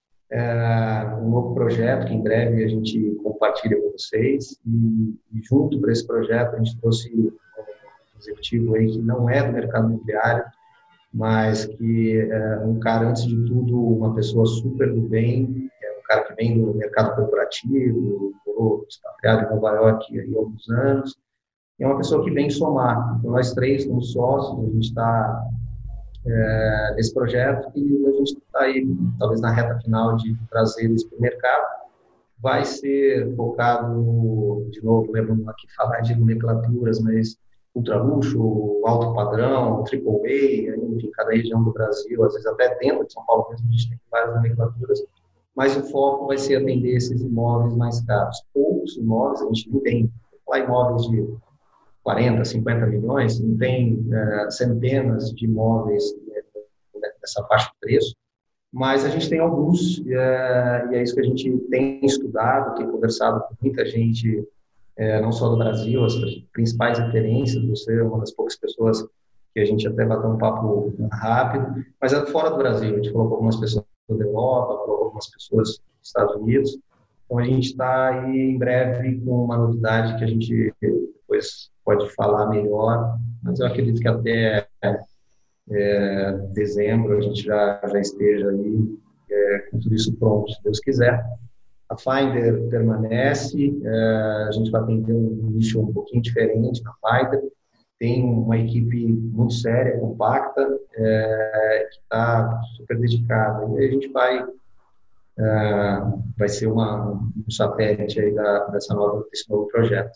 é, um novo projeto que em breve a gente compartilha com vocês. E, e junto para esse projeto a gente trouxe executivo aí que não é do mercado imobiliário, mas que é um cara, antes de tudo, uma pessoa super do bem, é um cara que vem do mercado corporativo, morou expatriado em Nova York há alguns anos, é uma pessoa que vem somar. Então, nós três somos sócios, a gente está é, nesse projeto e a gente está aí, talvez na reta final de trazer eles para o mercado. Vai ser focado, de novo, lembrando aqui falar de nomenclaturas, mas ultra luxo, alto padrão, triple A, em cada região do Brasil, às vezes até dentro de São Paulo mesmo, a gente tem várias nomenclaturas, mas o foco vai ser atender esses imóveis mais caros. Poucos imóveis, a gente não tem, lá imóveis de quarenta, cinquenta milhões, não tem é, centenas de imóveis nessa faixa de preço, mas a gente tem alguns, é, e é isso que a gente tem estudado, tem conversado com muita gente, É, não só do Brasil, as principais referências, você é uma das poucas pessoas que a gente até vai ter um papo rápido, mas é fora do Brasil, a gente falou com algumas pessoas da Europa, falou com algumas pessoas dos Estados Unidos, então a gente está aí em breve com uma novidade que a gente depois pode falar melhor, mas eu acredito que até é, dezembro a gente já, já esteja aí é, com tudo isso pronto, se Deus quiser. A Finder permanece, é, a gente vai atender um nicho um pouquinho diferente na Finder, tem uma equipe muito séria, compacta, é, que está super dedicada, e a gente vai, é, vai ser uma, um satélite aí da, dessa nova, desse novo projeto.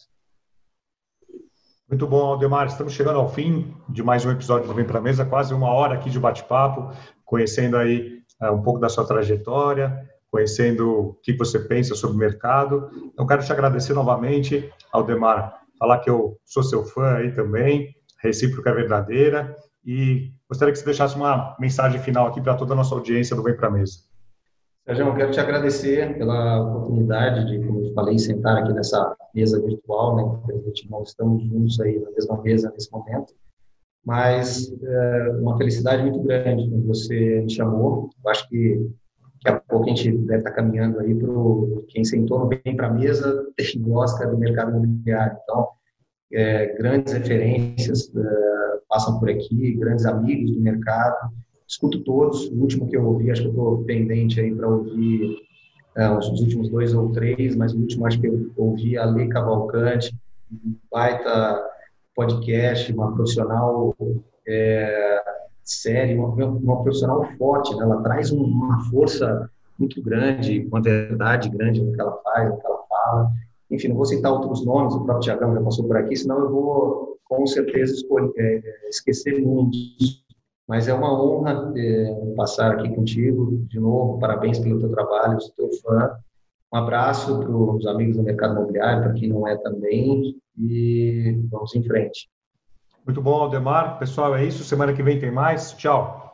Muito bom, Aldemar, estamos chegando ao fim de mais um episódio do Vem Pra Mesa, quase uma hora aqui de bate-papo, conhecendo aí é, um pouco da sua trajetória, conhecendo o que você pensa sobre o mercado. Então, quero te agradecer novamente, Aldemar, falar que eu sou seu fã aí também, recíproca é verdadeira, e gostaria que você deixasse uma mensagem final aqui para toda a nossa audiência do Vem Pra Mesa. Sérgio, eu quero te agradecer pela oportunidade de, como eu falei, sentar aqui nessa mesa virtual, né? A gente não estamos juntos aí na mesma mesa nesse momento, mas é uma felicidade muito grande quando você me chamou. Eu acho que daqui a pouco a gente deve estar caminhando aí para quem sentou no Vem Pra Mesa, tem Oscar do mercado imobiliário. Então, é, grandes referências é, passam por aqui, grandes amigos do mercado. Escuto todos. O último que eu ouvi, acho que eu estou pendente aí para ouvir é, os últimos dois ou três, mas o último acho que eu ouvi a Lei Cavalcante, um baita podcast, uma profissional é, séria, uma, uma profissional forte, né? Ela traz uma força muito grande, uma verdade grande no que ela faz, no que ela fala. Enfim, não vou citar outros nomes, o próprio Tiagão já passou por aqui, senão eu vou, com certeza, escolher, é, esquecer muitos. Mas é uma honra é, passar aqui contigo, de novo, parabéns pelo teu trabalho, sou teu fã. Um abraço para os amigos do mercado imobiliário, para quem não é também, e vamos em frente. Muito bom, Aldemar. Pessoal, é isso. Semana que vem tem mais. Tchau.